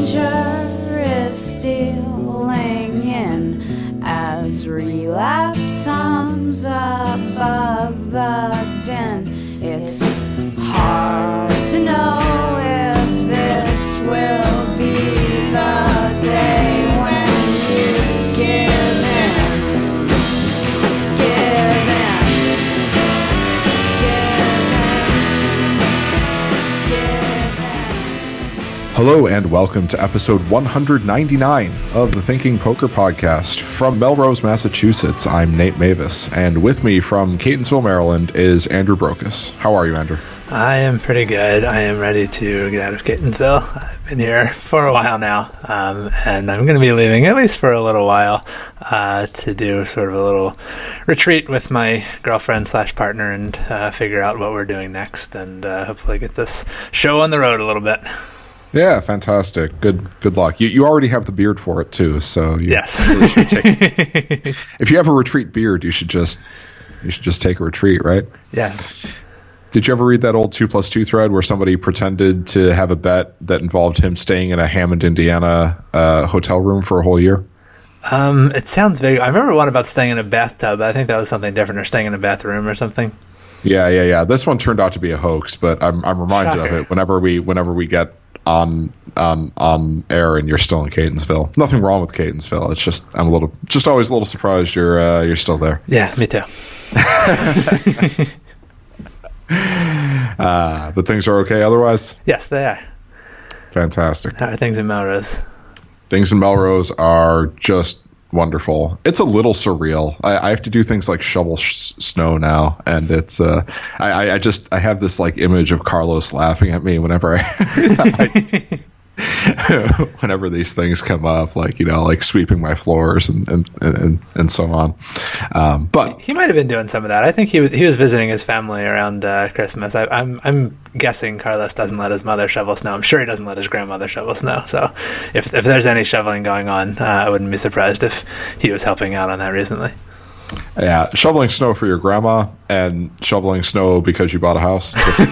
danger is stealing in as relapse hums above the din. It's hard to know if this will be the day when you give in. Give in. Hello and welcome to episode 199 of the Thinking Poker Podcast. From Melrose, Massachusetts, I'm Nate Mavis, and with me from Catonsville, Maryland is Andrew Brokus. How are you, Andrew? I am pretty good. I am ready to get out of Catonsville. I've been here for a while now, and I'm going to be leaving at least for a little while to do sort of a little retreat with my girlfriend / partner and figure out what we're doing next and hopefully get this show on the road a little bit. Yeah, fantastic. Good luck. You already have the beard for it too, so yes. Really should if you have a retreat beard, you should just take a retreat, right? Yes. Did you ever read that old 2+2 thread where somebody pretended to have a bet that involved him staying in a Hammond, Indiana hotel room for a whole year? It sounds vague. I remember one about staying in a bathtub. I think that was something different, or staying in a bathroom or something. Yeah. This one turned out to be a hoax, but I'm reminded Shocker. of it whenever we get on air and you're still in Catonsville. Nothing wrong with Catonsville. It's just I'm always a little surprised you're still there. Yeah, me too. But things are okay otherwise? Yes, they are. Fantastic. How are things in Melrose? Things in Melrose are just wonderful. It's a little surreal. I have to do things like shovel snow now, and it's I have this like image of Carlos laughing at me whenever whenever these things come up, like sweeping my floors and so on. But he might have been doing some of that. I think he was visiting his family around Christmas. I'm guessing Carlos doesn't let his mother shovel snow. I'm sure he doesn't let his grandmother shovel snow. So if there's any shoveling going on, I wouldn't be surprised if he was helping out on that recently. Yeah, shoveling snow for your grandma and shoveling snow because you bought a house.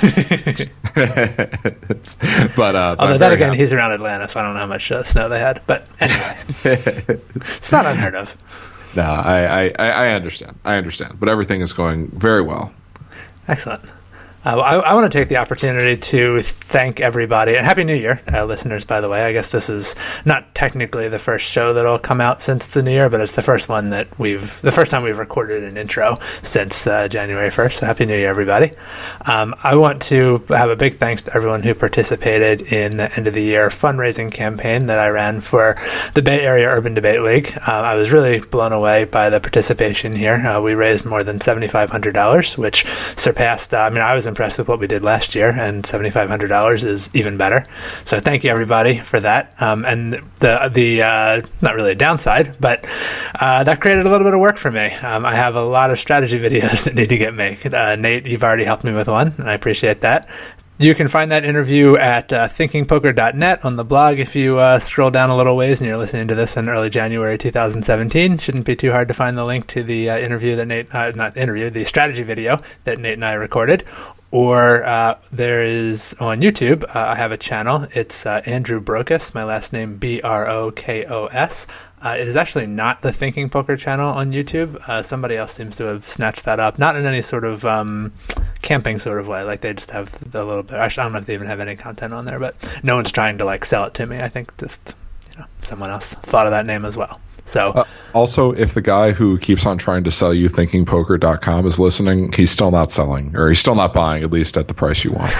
Although then again, he's around Atlanta, so I don't know how much snow they had. But anyway, it's not unheard of. No, I understand. But everything is going very well. Excellent. I want to take the opportunity to thank everybody, and Happy New Year, listeners, by the way. I guess this is not technically the first show that'll come out since the New Year, but it's the first time we've recorded an intro since January 1st. So Happy New Year, everybody. I want to have a big thanks to everyone who participated in the end of the year fundraising campaign that I ran for the Bay Area Urban Debate League. I was really blown away by the participation here. We raised more than $7,500, which surpassed, I was impressed with what we did last year, and $7,500 is even better. So thank you everybody for that. And the not really a downside, but that created a little bit of work for me. I have a lot of strategy videos that need to get made. Nate, you've already helped me with one, and I appreciate that. You can find that interview at thinkingpoker.net on the blog if you scroll down a little ways and you're listening to this in early January 2017. Shouldn't be too hard to find the link to the the strategy video that Nate and I recorded. Or there is on YouTube, I have a channel. It's Andrew Brokus, my last name Brokos. It is actually not the Thinking Poker channel on YouTube. Somebody else seems to have snatched that up. Not in any sort of camping sort of way. Like they just have a little bit. Actually, I don't know if they even have any content on there, but no one's trying to sell it to me. I think just someone else thought of that name as well. So also, if the guy who keeps on trying to sell you thinkingpoker.com is listening, he's still not selling, or he's still not buying, at least at the price you want.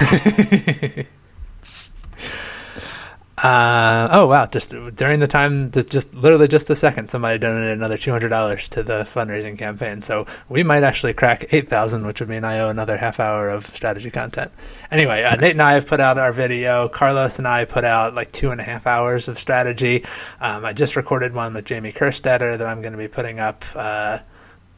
Oh wow! Just during the time, literally just a second, somebody donated another $200 to the fundraising campaign. So we might actually crack 8,000, which would mean I owe another half hour of strategy content. Anyway, nice. Nate and I have put out our video. Carlos and I put out 2.5 hours of strategy. I just recorded one with Jamie Kerstetter that I'm going to be putting up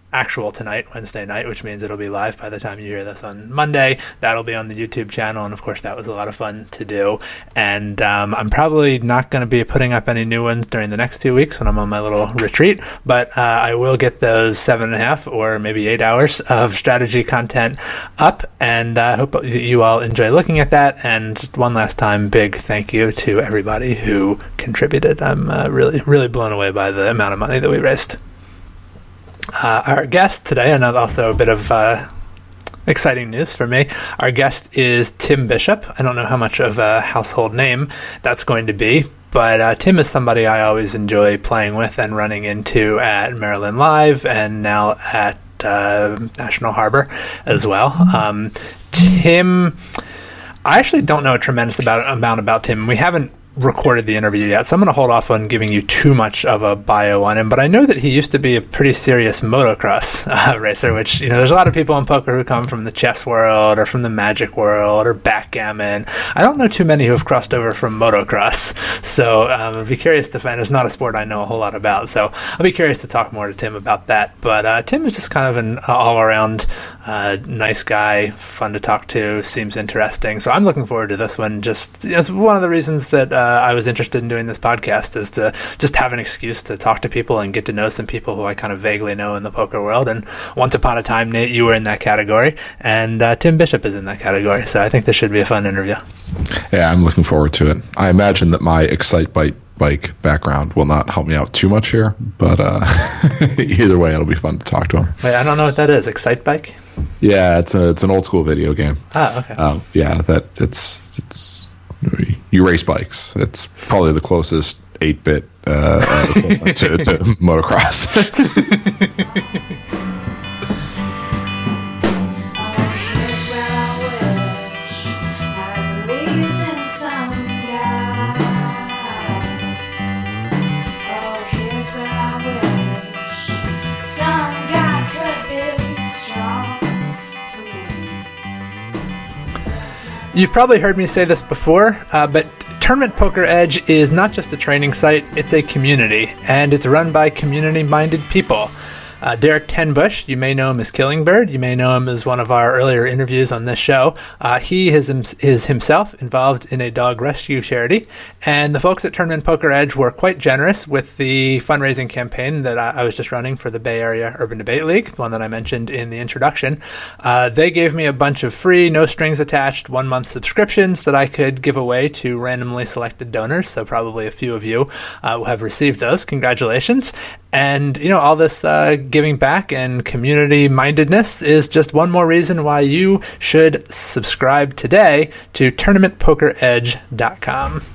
actual tonight, Wednesday night, which means it'll be live by the time you hear this on Monday. That'll be on the YouTube channel, and of course that was a lot of fun to do. And I'm probably not going to be putting up any new ones during the next 2 weeks when I'm on my little retreat, but I will get those 7.5 or maybe 8 hours of strategy content up, and I hope you all enjoy looking at that. And one last time, big thank you to everybody who contributed. I'm really blown away by the amount of money that we raised. Our guest today, and also a bit of exciting news for me, our guest is Tim Bishop. I don't know how much of a household name that's going to be, but Tim is somebody I always enjoy playing with and running into at Maryland Live and now at National Harbor as well. Tim, I actually don't know a tremendous amount about Tim. We haven't recorded the interview yet, so I'm going to hold off on giving you too much of a bio on him, but I know that he used to be a pretty serious motocross racer, which, there's a lot of people in poker who come from the chess world or from the magic world or backgammon. I don't know too many who have crossed over from motocross, so I'd be curious to find. It's not a sport I know a whole lot about, so I'll be curious to talk more to Tim about that. But Tim is just kind of an all-around nice guy, fun to talk to, seems interesting, so I'm looking forward to this one. Just it's one of the reasons that I was interested in doing this podcast, is to just have an excuse to talk to people and get to know some people who I kind of vaguely know in the poker world. And once upon a time, Nate, you were in that category, and Tim Bishop is in that category. So I think this should be a fun interview. Yeah, I'm looking forward to it. I imagine that my Excitebike bike background will not help me out too much here, but either way, it'll be fun to talk to him. Wait, I don't know what that is. Excitebike? Yeah, it's an old school video game. Ah, okay. Yeah, that it's you race bikes. It's probably the closest 8-bit to motocross. You've probably heard me say this before, but Tournament Poker Edge is not just a training site, it's a community, and it's run by community-minded people. Derek Tenbush, you may know him as Killingbird. You may know him as one of our earlier interviews on this show. He is himself involved in a dog rescue charity, and the folks at Tournament Poker Edge were quite generous with the fundraising campaign that I was just running for the Bay Area Urban Debate League, the one that I mentioned in the introduction. They gave me a bunch of free, no strings attached, 1-month subscriptions that I could give away to randomly selected donors, so probably a few of you have received those. Congratulations. And, all this giving back and community-mindedness is just one more reason why you should subscribe today to TournamentPokerEdge.com.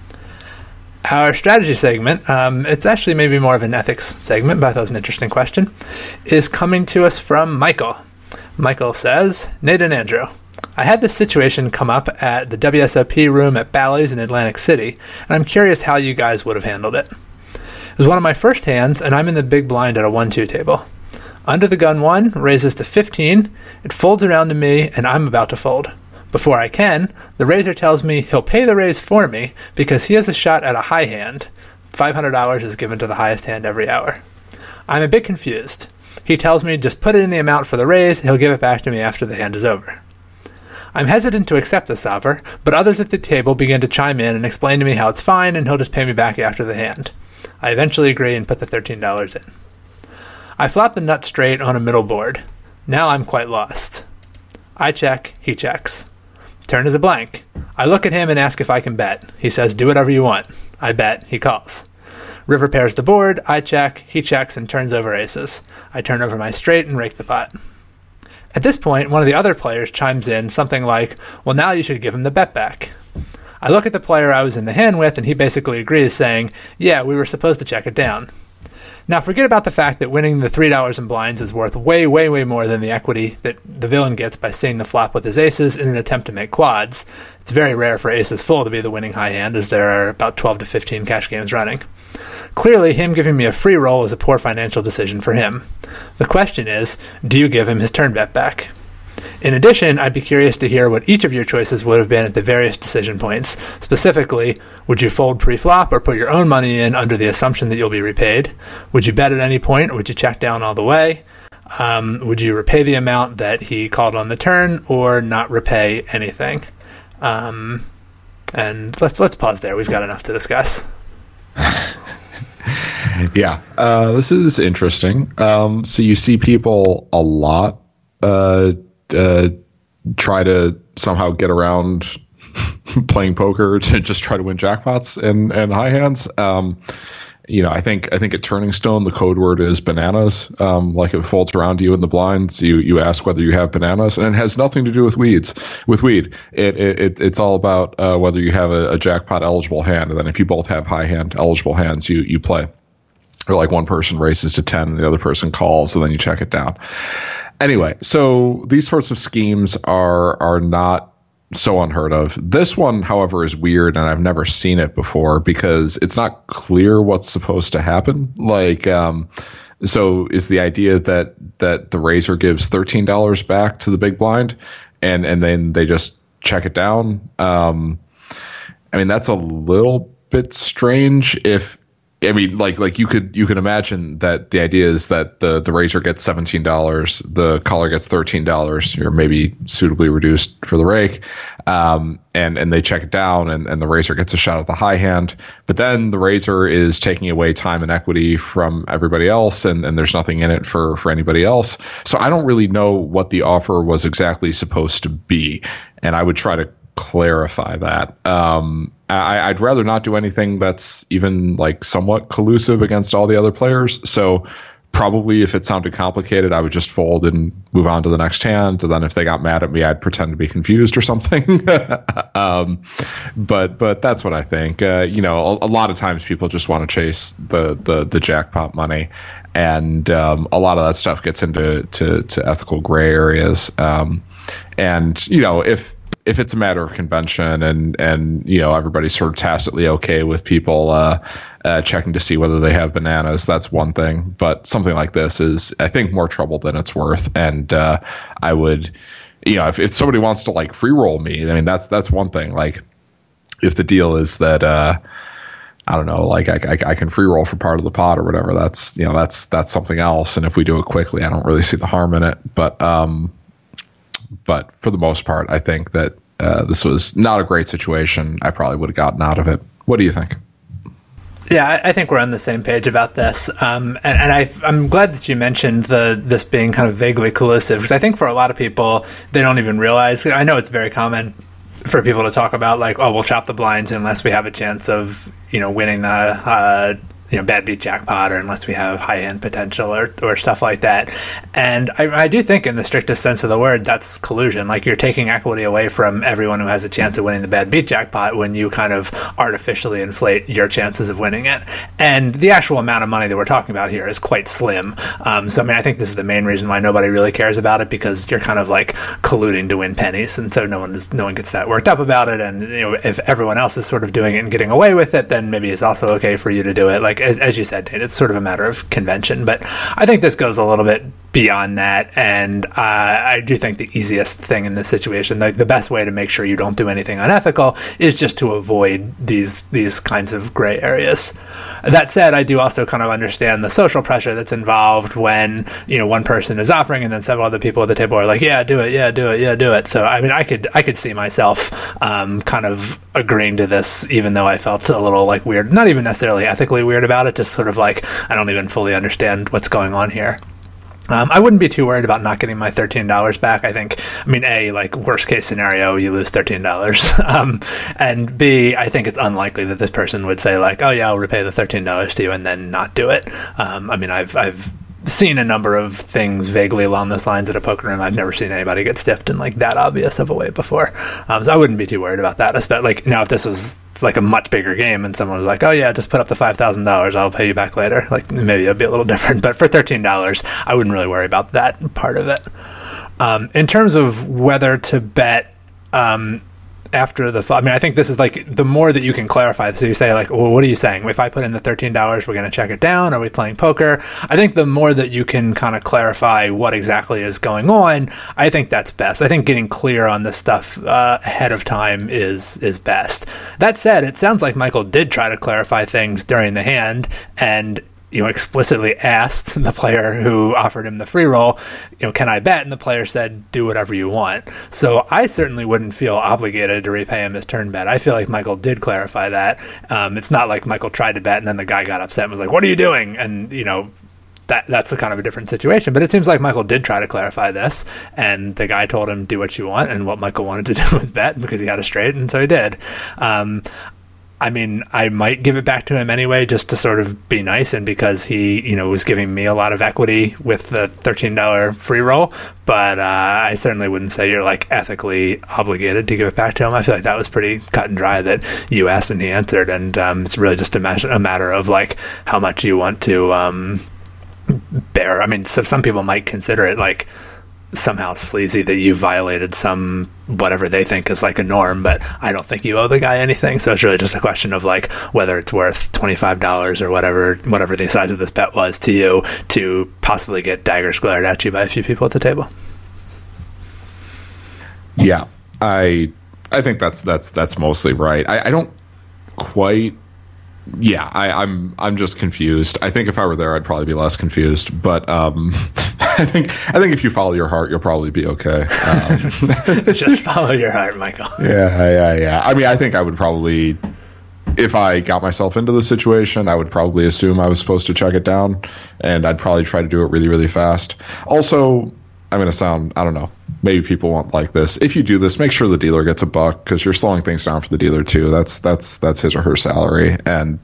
Our strategy segment, it's actually maybe more of an ethics segment, but I thought it was an interesting question, is coming to us from Michael. Michael says, Nate and Andrew, I had this situation come up at the WSOP room at Bally's in Atlantic City, and I'm curious how you guys would have handled it. It was one of my first hands, and I'm in the big blind at a 1-2 table. Under the gun 1 raises to 15, it folds around to me, and I'm about to fold. Before I can, the raiser tells me he'll pay the raise for me because he has a shot at a high hand. $500 is given to the highest hand every hour. I'm a bit confused. He tells me just put it in the amount for the raise, he'll give it back to me after the hand is over. I'm hesitant to accept this offer, but others at the table begin to chime in and explain to me how it's fine and he'll just pay me back after the hand. I eventually agree and put the $13 in. I flop the nut straight on a middle board. Now I'm quite lost. I check, he checks. Turn is a blank. I look at him and ask if I can bet. He says, do whatever you want. I bet, he calls. River pairs the board, I check, he checks and turns over aces. I turn over my straight and rake the pot. At this point, one of the other players chimes in something like, well, now you should give him the bet back. I look at the player I was in the hand with, and he basically agrees, saying, yeah, we were supposed to check it down. Now, forget about the fact that winning the $3 in blinds is worth way, way, way more than the equity that the villain gets by seeing the flop with his aces in an attempt to make quads. It's very rare for aces full to be the winning high hand, as there are about 12 to 15 cash games running. Clearly, him giving me a free roll is a poor financial decision for him. The question is, do you give him his turn bet back? In addition, I'd be curious to hear what each of your choices would have been at the various decision points. Specifically, would you fold pre-flop or put your own money in under the assumption that you'll be repaid? Would you bet at any point, or would you check down all the way? Would you repay the amount that he called on the turn, or not repay anything? And let's pause there. We've got enough to discuss. Yeah, this is interesting. So you see people a lot try to somehow get around playing poker to just try to win jackpots and high hands. I think at Turning Stone the code word is bananas. Like it folds around you in the blinds. You ask whether you have bananas, and it has nothing to do with weed. It's all about whether you have a jackpot eligible hand, and then if you both have high hand eligible hands, you play. Or like one person races to 10 and the other person calls, and then you check it down. Anyway, so these sorts of schemes are not so unheard of. This one, however, is weird, and I've never seen it before because it's not clear what's supposed to happen. Like, so is the idea that the raiser gives $13 back to the big blind, and then they just check it down? I mean, that's a little bit strange. Like you could imagine that the idea is that the raiser gets $17, the caller gets $13, or maybe suitably reduced for the rake, and they check it down, and the raiser gets a shot at the high hand. But then the raiser is taking away time and equity from everybody else, and there's nothing in it for anybody else. So I don't really know what the offer was exactly supposed to be, and I would try to clarify that. I'd rather not do anything that's even like somewhat collusive against all the other players. So probably if it sounded complicated, I would just fold and move on to the next hand. And then if they got mad at me, I'd pretend to be confused or something. But that's what I think. A lot of times people just want to chase the jackpot money. And a lot of that stuff gets into ethical gray areas. If it's a matter of convention and everybody's sort of tacitly okay with people checking to see whether they have bananas, that's one thing. But something like this is, I think, more trouble than it's worth. And I would, if somebody wants to like free roll me, I mean, that's one thing. Like if the deal is that I don't know, like I can free roll for part of the pot or whatever, that's something else. And if we do it quickly, I don't really see the harm in it. But for the most part, I think that this was not a great situation. I probably would have gotten out of it. What do you think? Yeah, I think we're on the same page about this. And I'm glad that you mentioned this being kind of vaguely collusive, because I think for a lot of people, they don't even realize. I know it's very common for people to talk about like, oh, we'll chop the blinds unless we have a chance of, winning the bad beat jackpot, or unless we have high end potential or stuff like that. And I do think in the strictest sense of the word, that's collusion. Like you're taking equity away from everyone who has a chance of winning the bad beat jackpot when you kind of artificially inflate your chances of winning it. And the actual amount of money that we're talking about here is quite slim. So I mean, I think this is the main reason why nobody really cares about it, because you're kind of like colluding to win pennies. And so no one gets that worked up about it. And if everyone else is sort of doing it and getting away with it, then maybe it's also okay for you to do it. Like, as you said, Nate, it's sort of a matter of convention, but I think this goes a little bit beyond that, and I do think the easiest thing in this situation, the best way to make sure you don't do anything unethical, is just to avoid these kinds of gray areas. That said, I do also kind of understand the social pressure that's involved when one person is offering and then several other people at the table are like, yeah, do it. So I mean, I could see myself kind of agreeing to this, even though I felt a little like weird, not even necessarily ethically weird about it, just sort of like I don't even fully understand what's going on here. I wouldn't be too worried about not getting my $13 back. A, like worst case scenario, you lose $13. And B, I think it's unlikely that this person would say like, oh yeah, I'll repay the $13 to you and then not do it. I've seen a number of things vaguely along those lines at a poker room. I've never seen anybody get stiffed in like that obvious of a way before. So I wouldn't be too worried about that. If this was like a much bigger game and someone was like, oh yeah, just put up the $5,000, I'll pay you back later. Like maybe it'd be a little different, but for $13, I wouldn't really worry about that part of it. In terms of whether to bet, after the I think this is like the more that you can clarify. So you say like, well, what are you saying? If I put in the $13, we're going to check it down. Are we playing poker? I think the more that you can kind of clarify what exactly is going on, I think that's best. I think getting clear on this stuff ahead of time is best. That said, it sounds like Michael did try to clarify things during the hand, and explicitly asked the player who offered him the free roll, can I bet? And the player said, do whatever you want. So I certainly wouldn't feel obligated to repay him his turn bet. I feel like Michael did clarify that. It's not like Michael tried to bet and then the guy got upset and was like, what are you doing? And, that's a kind of a different situation. But it seems like Michael did try to clarify this, and the guy told him, do what you want, and what Michael wanted to do was bet because he had a straight, and so he did. I mean, I might give it back to him anyway, just to sort of be nice, and because he, was giving me a lot of equity with the $13 free roll. But I certainly wouldn't say you're like ethically obligated to give it back to him. I feel like that was pretty cut and dry that you asked and he answered, and it's really just a matter of like how much you want to bear. I mean, so some people might consider it like somehow sleazy that you violated some whatever they think is like a norm, but I don't think you owe the guy anything. So it's really just a question of like whether it's worth $25 or whatever the size of this bet was to you to possibly get daggers glared at you by a few people at the table. Yeah, I think that's mostly right. I don't quite. Yeah, I'm just confused. I think if I were there, I'd probably be less confused. But I think if you follow your heart, you'll probably be okay. Just follow your heart, Michael. Yeah. I mean, I think I would probably, if I got myself into the situation, I would probably assume I was supposed to check it down, and I'd probably try to do it really, really fast. Also, I'm going to sound, I don't know, maybe people won't like this. If you do this, make sure the dealer gets $1 because you're slowing things down for the dealer too. That's his or her salary, and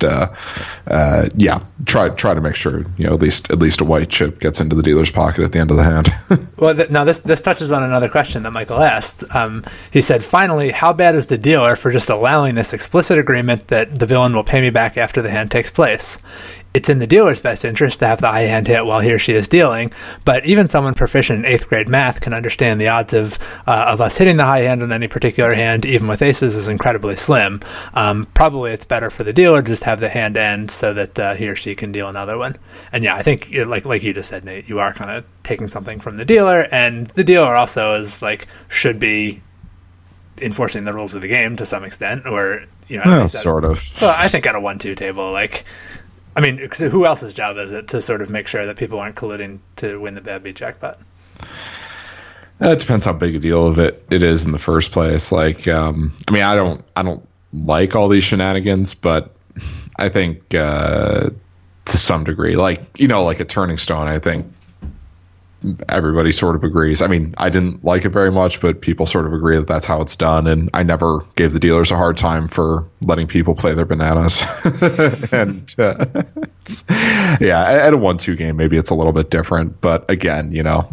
try to make sure at least a white chip gets into the dealer's pocket at the end of the hand. Well, now this touches on another question that Michael asked. He said, "Finally, how bad is the dealer for just allowing this explicit agreement that the villain will pay me back after the hand takes place? It's in the dealer's best interest to have the high hand hit while he or she is dealing, but even someone proficient in 8th grade math can understand the odds of us hitting the high hand on any particular hand, even with aces, is incredibly slim. Probably it's better for the dealer to just have the hand end so that he or she can deal another one." And yeah, I think like you just said, Nate, you are kind of taking something from the dealer, and the dealer also is like should be enforcing the rules of the game to some extent, or sort of. Well, I think at a 1-2 table, I mean, who else's job is it to sort of make sure that people aren't colluding to win the bad beat jackpot? It depends how big a deal of it is in the first place. Like, I mean, I don't like all these shenanigans, but I think to some degree, like a Turning Stone, I think everybody sort of agrees. I mean, I didn't like it very much, but people sort of agree that that's how it's done. And I never gave the dealers a hard time for letting people play their bananas. And at a 1-2 game, maybe it's a little bit different. But again,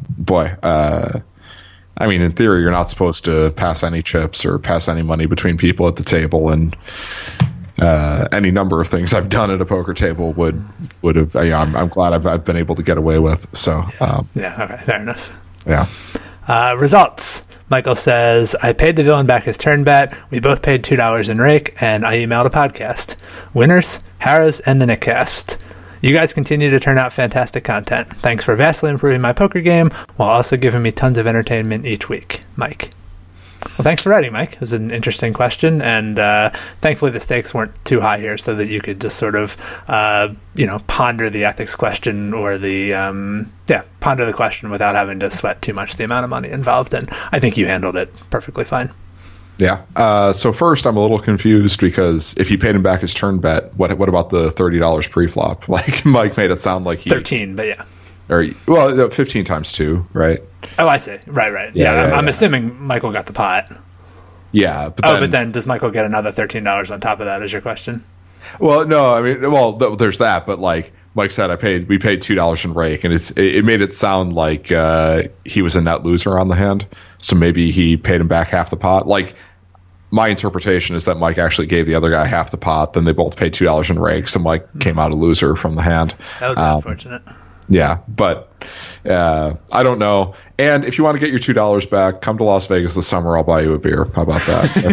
I mean, in theory, you're not supposed to pass any chips or pass any money between people at the table. And any number of things I've done at a poker table would have. I'm glad I've been able to get away with. So okay, fair enough. Yeah. Results. Michael says, "I paid the villain back his turn bet. We both paid $2 in rake, and I emailed a podcast. Winners, Harris, and the Nickcast. You guys continue to turn out fantastic content. Thanks for vastly improving my poker game while also giving me tons of entertainment each week. Mike." Well, thanks for writing, Mike. It was an interesting question, and thankfully the stakes weren't too high here, so that you could just sort of, ponder the ethics question or ponder the question without having to sweat too much the amount of money involved. And I think you handled it perfectly fine. Yeah. So first, I'm a little confused because if you paid him back his turn bet, what about the $30 pre-flop? Like Mike made it sound like 13, but yeah. Or 15 times 2, right? Oh, I see. Right. Yeah, I'm assuming Michael got the pot. Yeah, but then does Michael get another $13 on top of that? Is your question? Well, no. I mean, there's that, but like Mike said, we paid $2 in rake, and it made it sound like he was a net loser on the hand. So maybe he paid him back half the pot. Like my interpretation is that Mike actually gave the other guy half the pot. Then they both paid $2 in rake, so Mike came out a loser from the hand. That would be unfortunate. Yeah, but I don't know. And if you want to get your $2 back, come to Las Vegas this summer. I'll buy you a beer. How about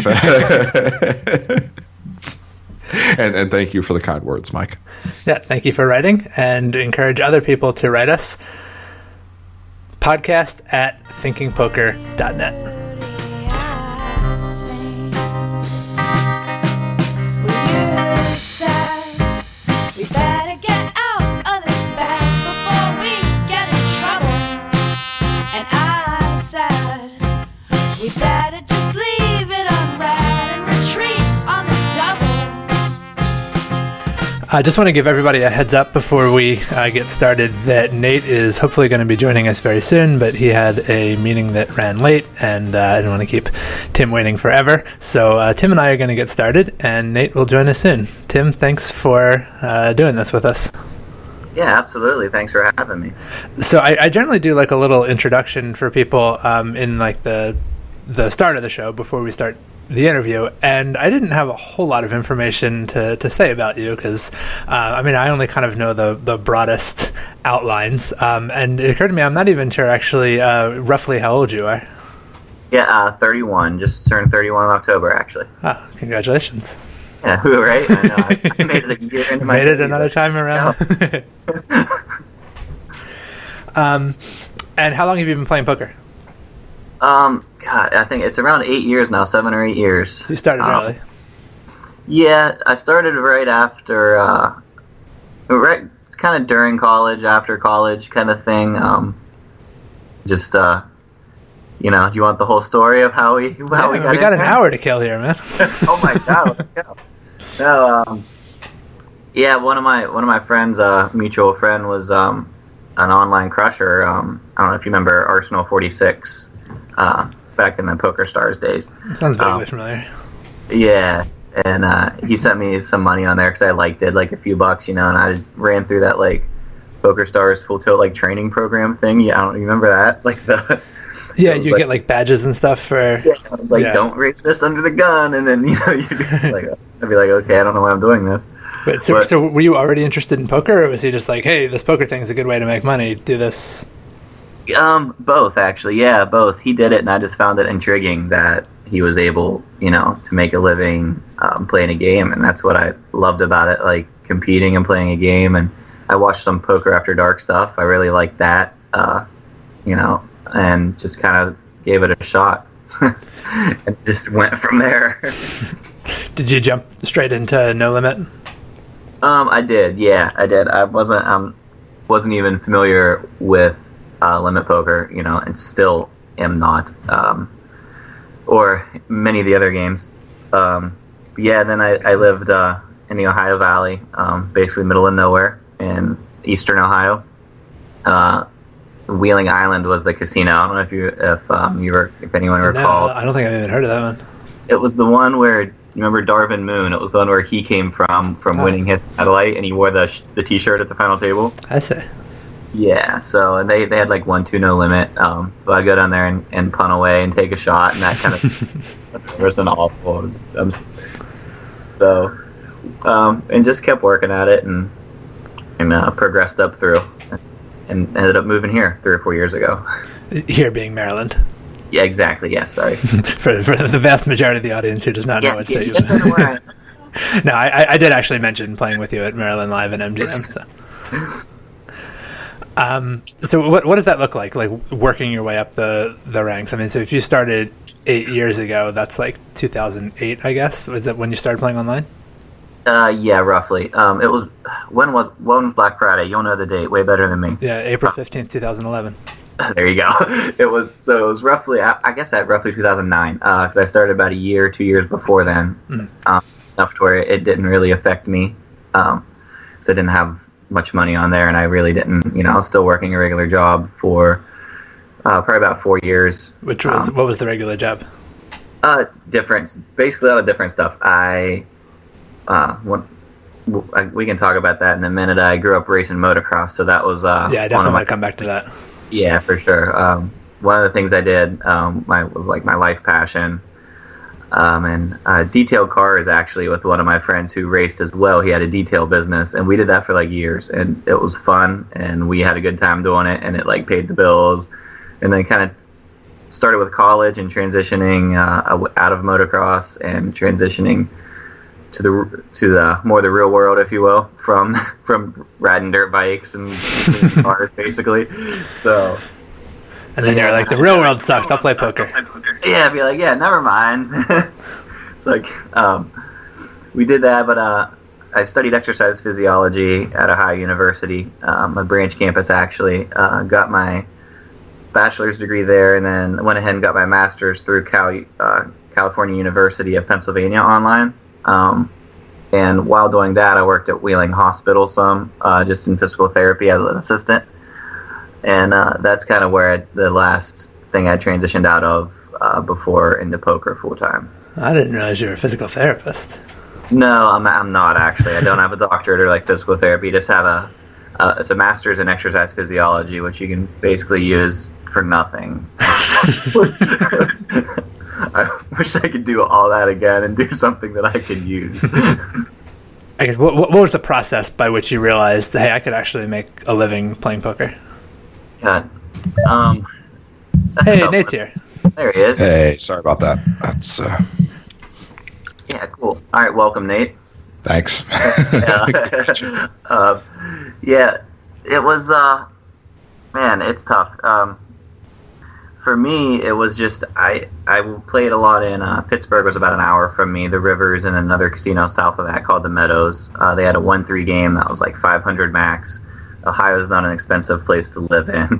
that? And thank you for the kind words, Mike. Yeah, thank you for writing, and encourage other people to write us. podcast@thinkingpoker.net. We better get out I just want to give everybody a heads up before we get started that Nate is hopefully going to be joining us very soon, but he had a meeting that ran late, and I didn't want to keep Tim waiting forever. So Tim and I are going to get started, and Nate will join us soon. Tim, thanks for doing this with us. Yeah, absolutely. Thanks for having me. So I generally do like a little introduction for people in like the start of the show before we start the interview, and I didn't have a whole lot of information to say about you because I only kind of know the broadest outlines, and it occurred to me I'm not even sure actually roughly how old you are. Yeah, 31. Just turned 31 in October, actually. Oh, congratulations. Yeah, right? I know. I made it a year into my made it another time around. And how long have you been playing poker? God, I think it's around 8 years now, 7 or 8 years. So you started early. Yeah, I started right after, right kind of during college, after college kind of thing. Do you want the whole story of how we got in? We got an hour to kill here, man. Oh my God, let's go. No, yeah, one of my friends, mutual friend, was an online crusher. I don't know if you remember Arsenal 46. Back in the PokerStars days. Sounds vaguely familiar. Yeah, and he sent me some money on there because I liked it, like a few bucks, and I ran through that like PokerStars Full Tilt like training program thing. Yeah, I don't remember that. Like the you get like badges and stuff for. Yeah, I was like, don't raise this under the gun, and then you'd be like, I'd be like, okay, I don't know why I'm doing this. But so were you already interested in poker, or was he just like, hey, this poker thing is a good way to make money? Do this. Both actually. Yeah, both. He did it, and I just found it intriguing that he was able, to make a living playing a game, and that's what I loved about it, like competing and playing a game. And I watched some Poker After Dark stuff. I really liked that, and just kind of gave it a shot, and just went from there. Did you jump straight into No Limit? I did. Yeah, I did. I wasn't even familiar with limit poker, and still am not, or many of the other games. Then I lived in the Ohio Valley, basically middle of nowhere in eastern Ohio. Wheeling Island was the casino. I don't know if anyone recalled. I don't think I've even heard of that one. It was the one where, you remember Darvin Moon? It was the one where he came from winning his satellite, and he wore the T-shirt at the final table. I see. Yeah, so they had like 1-2 no limit. So I'd go down there and punt away and take a shot, and that kind of was an awful. And just kept working at it and progressed up through, and ended up moving here 3 or 4 years ago. Here being Maryland. Yeah, exactly. Yeah, sorry. for the vast majority of the audience who does not know what state you live in. No, I did actually mention playing with you at Maryland Live and MGM. So what does that look like working your way up the ranks? I mean, so if you started 8 years ago, that's like 2008, I guess. Was that when you started playing online? Yeah, roughly. It was when was Black Friday? You'll know the date way better than me. Yeah, April 15th, 2011. There you go. It was roughly, I guess, at roughly 2009, because I started about 2 years before then. Enough to where it didn't really affect me, so I didn't have much money on there, and I really didn't. I was still working a regular job for probably about 4 years. Which was what was the regular job? Basically a lot of different stuff. We can talk about that in a minute. I grew up racing motocross, so that was I definitely want to come back to that. Yeah, for sure. One of the things I did was like my life passion. And detailed cars, actually, with one of my friends who raced as well. He had a detail business, and we did that for like years, and it was fun, and we had a good time doing it, and it like paid the bills. And then kind of started with college and transitioning out of motocross and transitioning to the more the real world, if you will, from riding dirt bikes and cars, basically. So. And then you're like, the real world sucks. I'll play poker. Yeah, I'd be like, yeah, never mind. It's like, we did that, but I studied exercise physiology at Ohio University, my branch campus, actually. Got my bachelor's degree there, and then went ahead and got my master's through California University of Pennsylvania online. And while doing that, I worked at Wheeling Hospital some, just in physical therapy as an assistant. And that's kind of where the last thing I transitioned out of before into poker full time. I didn't realize you were a physical therapist. No, I'm not actually. I don't have a doctorate or like physical therapy. I just have it's a master's in exercise physiology, which you can basically use for nothing. I wish I could do all that again and do something that I could use. I guess what was the process by which you realized, hey, I could actually make a living playing poker? God. Hey, Nate's here. There he is. Hey, sorry about that. That's Yeah, cool. All right, welcome, Nate. thanks. Yeah, it was. Man, it's tough. For me, it was just I played a lot in Pittsburgh. Was about an hour from me. The Rivers and another casino south of that called the Meadows. They had a 1-3 game that was like 500 max. Ohio's not an expensive place to live in.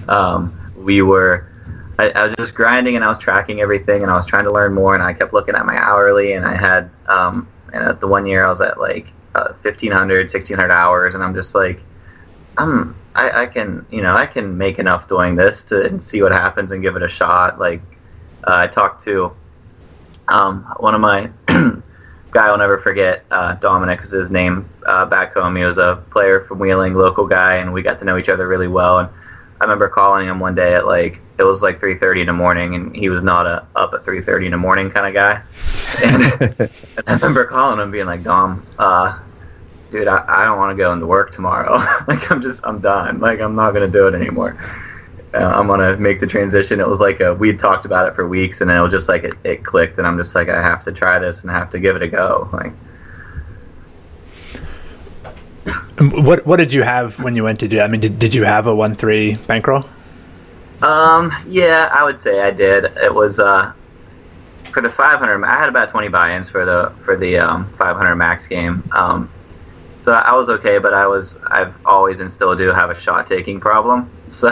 I was just grinding and I was tracking everything and I was trying to learn more and I kept looking at my hourly and I had and at the 1 year I was at like 1,500, 1,600 hours and I'm just like I can make enough doing this to see what happens and give it a shot. Like I talked to one of my guy I'll never forget, Dominic was his name, back home. He was a player from Wheeling, local guy, and we got to know each other really well. And I remember calling him one day at it was like 3:30 in the morning, and he was not a up at 3:30 in the morning kind of guy. And I remember calling him being like, Dom, dude, I don't want to go into work tomorrow. Like I'm done. Like I'm not going to do it anymore. I'm going to make the transition. It was like we'd talked about it for weeks and then it was just like it clicked and I'm just like, I have to try this and I have to give it a go. Like, What did you have when you went to do that? I mean, did you have a 1-3 bankroll? Yeah, I would say I did. It was, for the 500, I had about 20 buy-ins for the 500 max game. So I was okay, but I've always and still do have a shot taking problem. So,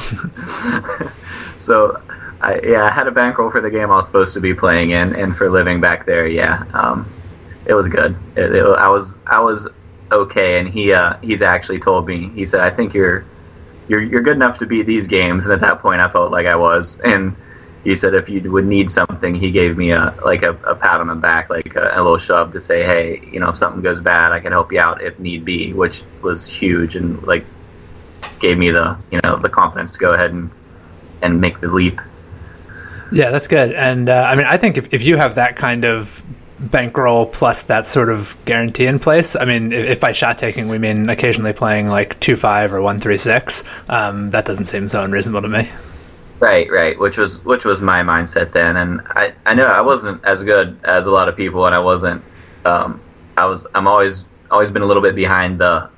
I had a bankroll for the game I was supposed to be playing in, and for living back there, it was good. I was okay, and he's actually told me, he said, I think you're good enough to beat these games, and at that point I felt like I was, and he said if you would need something, he gave me a pat on the back, like a little shove to say, hey, if something goes bad, I can help you out if need be, which was huge and like gave me the confidence to go ahead and make the leap. Yeah, that's good. And I mean, I think if you have that kind of bankroll plus that sort of guarantee in place, I mean, if by shot taking we mean occasionally playing like 2-5 or 1-3-6, that doesn't seem so unreasonable to me. Right, which was my mindset then, and I know I wasn't as good as a lot of people, and I wasn't. I'm always been a little bit behind the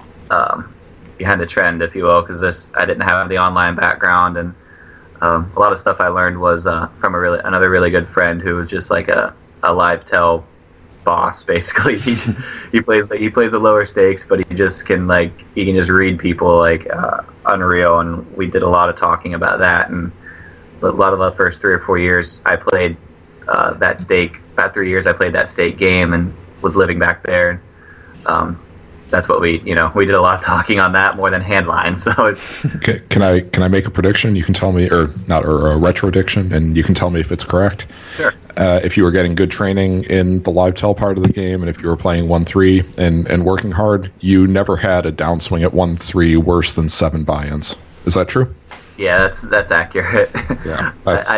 trend, if you will, because I didn't have the online background, and a lot of stuff I learned was from another really good friend who was just like a live tell boss, basically. He plays the lower stakes, but he can just read people like unreal, and we did a lot of talking about that, and a lot of the first 3 or 4 years I played that stake. About 3 years I played that stake game and was living back there. That's what we did a lot of talking on that more than handline. So it's Okay, can I make a prediction? You can tell me, or not, or a retro prediction, and you can tell me if it's correct. Sure. If you were getting good training in the live tell part of the game, and if you were playing 1-3 and working hard, you never had a downswing at 1-3 worse than 7 buy-ins. Is that true? Yeah, that's accurate. Yeah,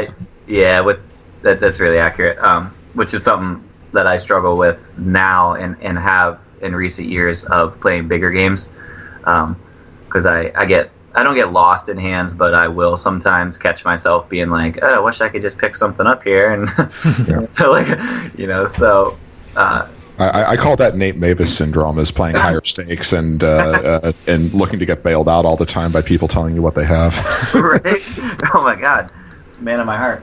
that's really accurate. Which is something that I struggle with now and have in recent years of playing bigger games, because I don't get lost in hands, but I will sometimes catch myself being like, oh, I wish I could just pick something up here, and so I call that Nate Mavis syndrome, as playing higher stakes and looking to get bailed out all the time by people telling you what they have. Right? Oh my God, man of my heart.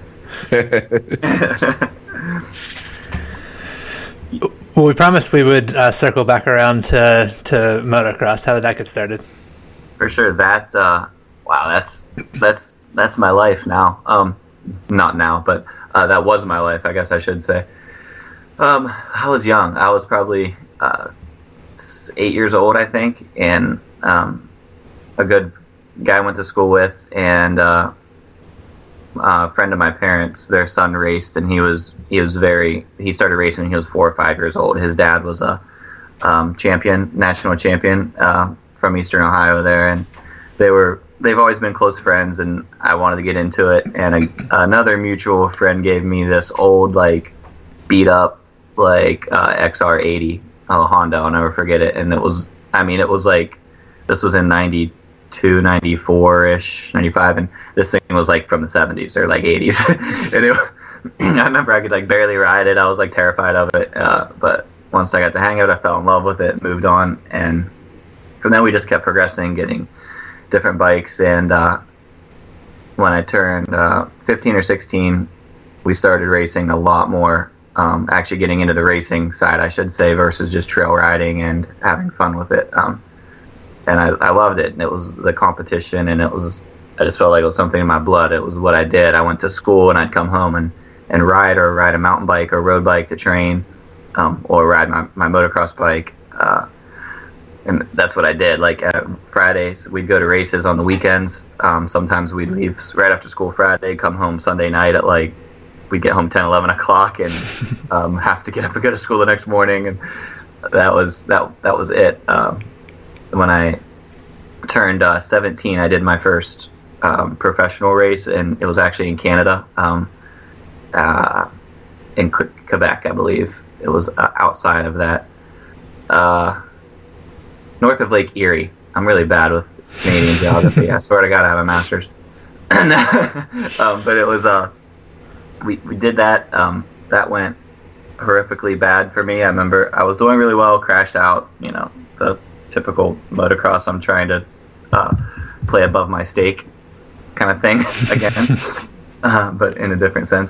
Well, we promised we would circle back around to motocross. How did that get started? For sure. That that's my life now. Not now, but that was my life, I guess I should say. I was young. I was probably 8 years old, I think, and a good guy I went to school with, and a friend of my parents, their son raced, and he started racing when he was 4 or 5 years old. His dad was a national champion from Eastern Ohio there, and they've always been close friends, and I wanted to get into it. And another mutual friend gave me this old, like, beat up, like, XR80 Honda. I'll never forget it. And it was like, this was in 92, 94-ish, 95, and this thing was like from the 70s or like 80s. And I remember I could like barely ride it. I was like terrified of it. But once I got the hang of it, I fell in love with it, moved on, and from then we just kept progressing, getting different bikes. And when I turned 15 or 16, we started racing a lot more, actually getting into the racing side, I should say, versus just trail riding and having fun with it. And I loved it, and it was the competition, and I just felt like it was something in my blood. It was what I did. I went to school, and I'd come home and ride a mountain bike or road bike to train, or ride my motocross bike. And that's what I did. Like Fridays, we'd go to races on the weekends. Sometimes we'd leave right after school Friday, come home Sunday night at like, we'd get home 10, 11 o'clock and have to get up and go to school the next morning. And that was it. When I turned 17, I did my first professional race, and it was actually in Canada, in Quebec, I believe. It was outside of that. North of Lake Erie. I'm really bad with Canadian geography. I swear to God, I have a master's. But it was we did that. That went horrifically bad for me. I remember I was doing really well, crashed out. You know, the typical motocross. I'm trying to play above my stake kind of thing again, but in a different sense.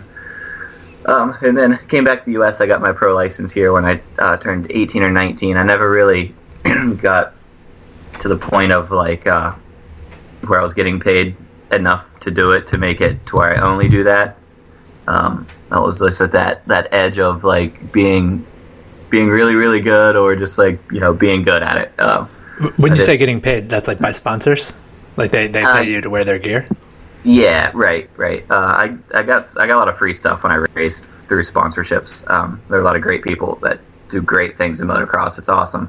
And then came back to the U.S. I got my pro license here when I turned 18 or 19. I never really got to the point of like where I was getting paid enough to do it, to make it to where I only do that. I was just at that edge of like being really, really good, or just like, you know, being good at it. When you say getting paid, that's like by sponsors? Like they pay you to wear their gear? Yeah, right. I got a lot of free stuff when I raced through sponsorships. There are a lot of great people that do great things in motocross. It's awesome.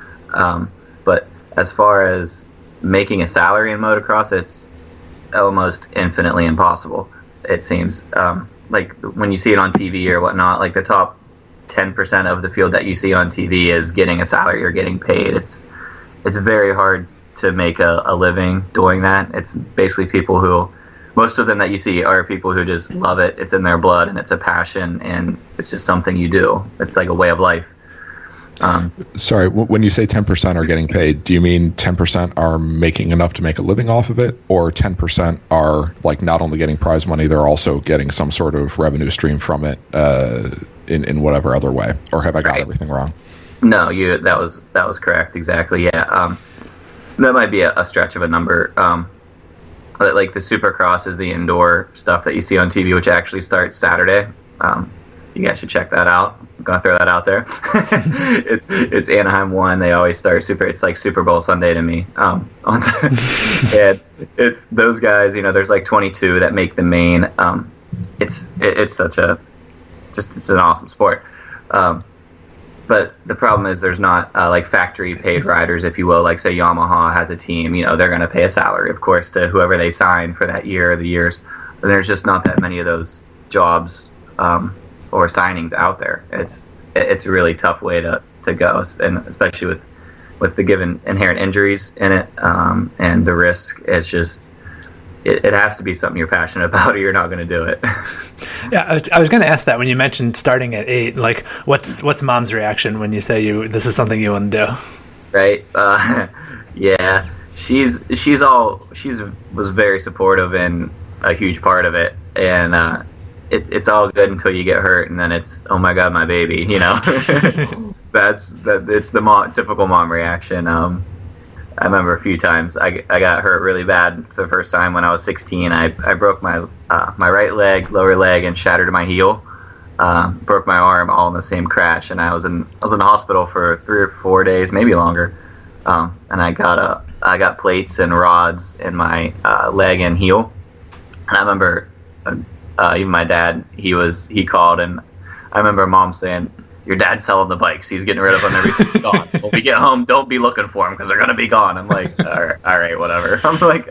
But as far as making a salary in motocross, it's almost infinitely impossible, it seems. Like when you see it on TV or whatnot, like the top 10% of the field that you see on TV is getting a salary or getting paid. It's very hard to make a living doing that. It's basically people who, most of them that you see are people who just love it. It's in their blood, and it's a passion, and it's just something you do. It's like a way of life. Sorry, when you say 10% are getting paid, do you mean 10% are making enough to make a living off of it, or 10% are like not only getting prize money, they're also getting some sort of revenue stream from it in whatever other way? Or have I got everything wrong? No, that was correct, exactly. Yeah, that might be a stretch of a number. Like the Supercross is the indoor stuff that you see on TV, which actually starts Saturday. You guys should check that out. I'm gonna throw that out there. It's Anaheim 1. They always start it's like Super Bowl Sunday to me. And it's those guys. You know, there's like 22 that make the main. It's such it's an awesome sport. But the problem is there's not like factory paid riders, if you will. Like say Yamaha has a team, you know, they're going to pay a salary, of course, to whoever they sign for that year or the years. And there's just not that many of those jobs or signings out there. It's a really tough way to go, and especially with the given inherent injuries in it and the risk. It's just it has to be something you're passionate about, or you're not going to do it. Yeah, I was going to ask that when you mentioned starting at 8. Like, what's Mom's reaction when you say this is something you want to do? Right. Yeah. She was very supportive and a huge part of it, and it's all good until you get hurt, and then it's, oh my God, my baby. You know, it's the typical mom reaction. I remember a few times I got hurt really bad for the first time when I was 16. I broke my right leg, lower leg, and shattered my heel. broke my arm all in the same crash, and I was in the hospital for 3 or 4 days, maybe longer. And I got plates and rods in my leg and heel. And I remember even my dad, he called, and I remember Mom saying, "Your dad's selling the bikes. He's getting rid of them. Everything's gone. When we get home, don't be looking for them because they're gonna be gone." I'm like, all right, whatever. I'm like,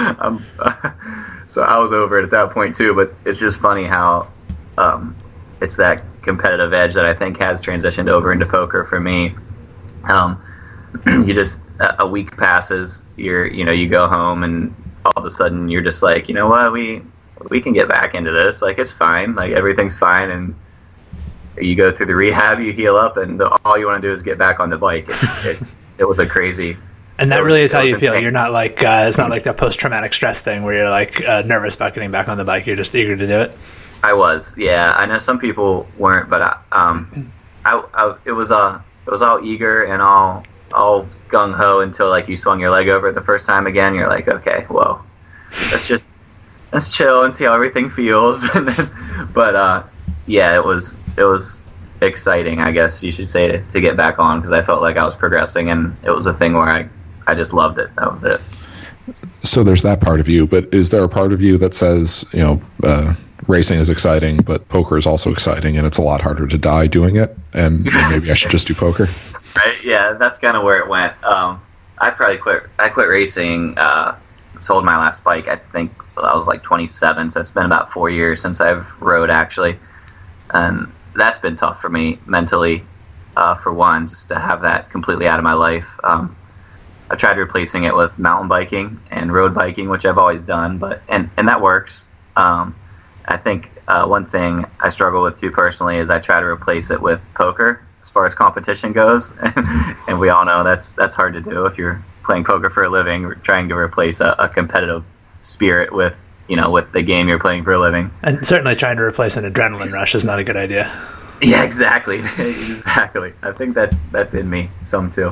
so I was over it at that point too. But it's just funny how it's that competitive edge that I think has transitioned over into poker for me. You just a week passes, you go home, and all of a sudden you're just like, you know what, we can get back into this. Like, it's fine. Like, everything's fine, and you go through the rehab, you heal up, and all you want to do is get back on the bike. It was a crazy. And that really is how you feel. You're not like it's not like that post-traumatic stress thing where you're like nervous about getting back on the bike. You're just eager to do it. I was, yeah. I know some people weren't, but it was all eager and all gung ho until like you swung your leg over it the first time again. You're like, okay, whoa, let's chill and see how everything feels. But yeah, it was exciting, I guess you should say, to get back on, because I felt like I was progressing, and it was a thing where I just loved it. That was it. So there's that part of you, but is there a part of you that says, racing is exciting, but poker is also exciting, and it's a lot harder to die doing it, and maybe I should just do poker? Right, yeah, that's kind of where it went. I quit racing, sold my last bike, I think I was like 27, so it's been about 4 years since I've rode, actually. And that's been tough for me mentally, for one, just to have that completely out of my life. I tried replacing it with mountain biking and road biking, which I've always done, and that works. I think one thing I struggle with too personally is I try to replace it with poker as far as competition goes, and we all know that's hard to do if you're playing poker for a living, trying to replace a competitive spirit with the game you're playing for a living. And certainly trying to replace an adrenaline rush is not a good idea. Yeah, exactly. Exactly. I think that's in me some too.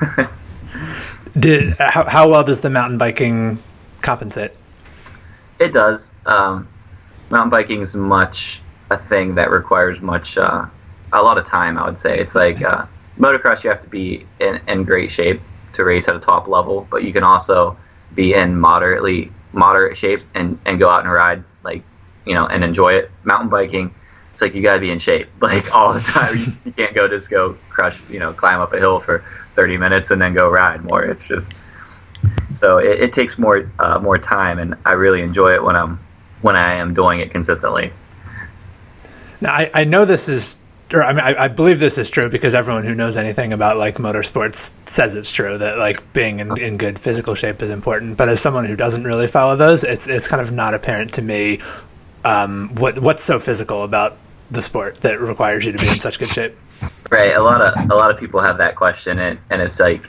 How well does the mountain biking compensate? It does. Mountain biking is much a thing that requires a lot of time, I would say. It's like motocross, you have to be in great shape to race at a top level, but you can also be in moderate shape and go out and ride, and enjoy it. Mountain biking, it's like you gotta be in shape, like, all the time. You can't just go crush, climb up a hill for 30 minutes and then go ride more. It's just, so it takes more time, and I really enjoy it when I am doing it consistently. Now, I know this is, or I believe this is true, because everyone who knows anything about motorsports says it's true, that being in good physical shape is important. But as someone who doesn't really follow those, it's kind of not apparent to me what's so physical about the sport that requires you to be in such good shape. Right. A lot of people have that question, and it's like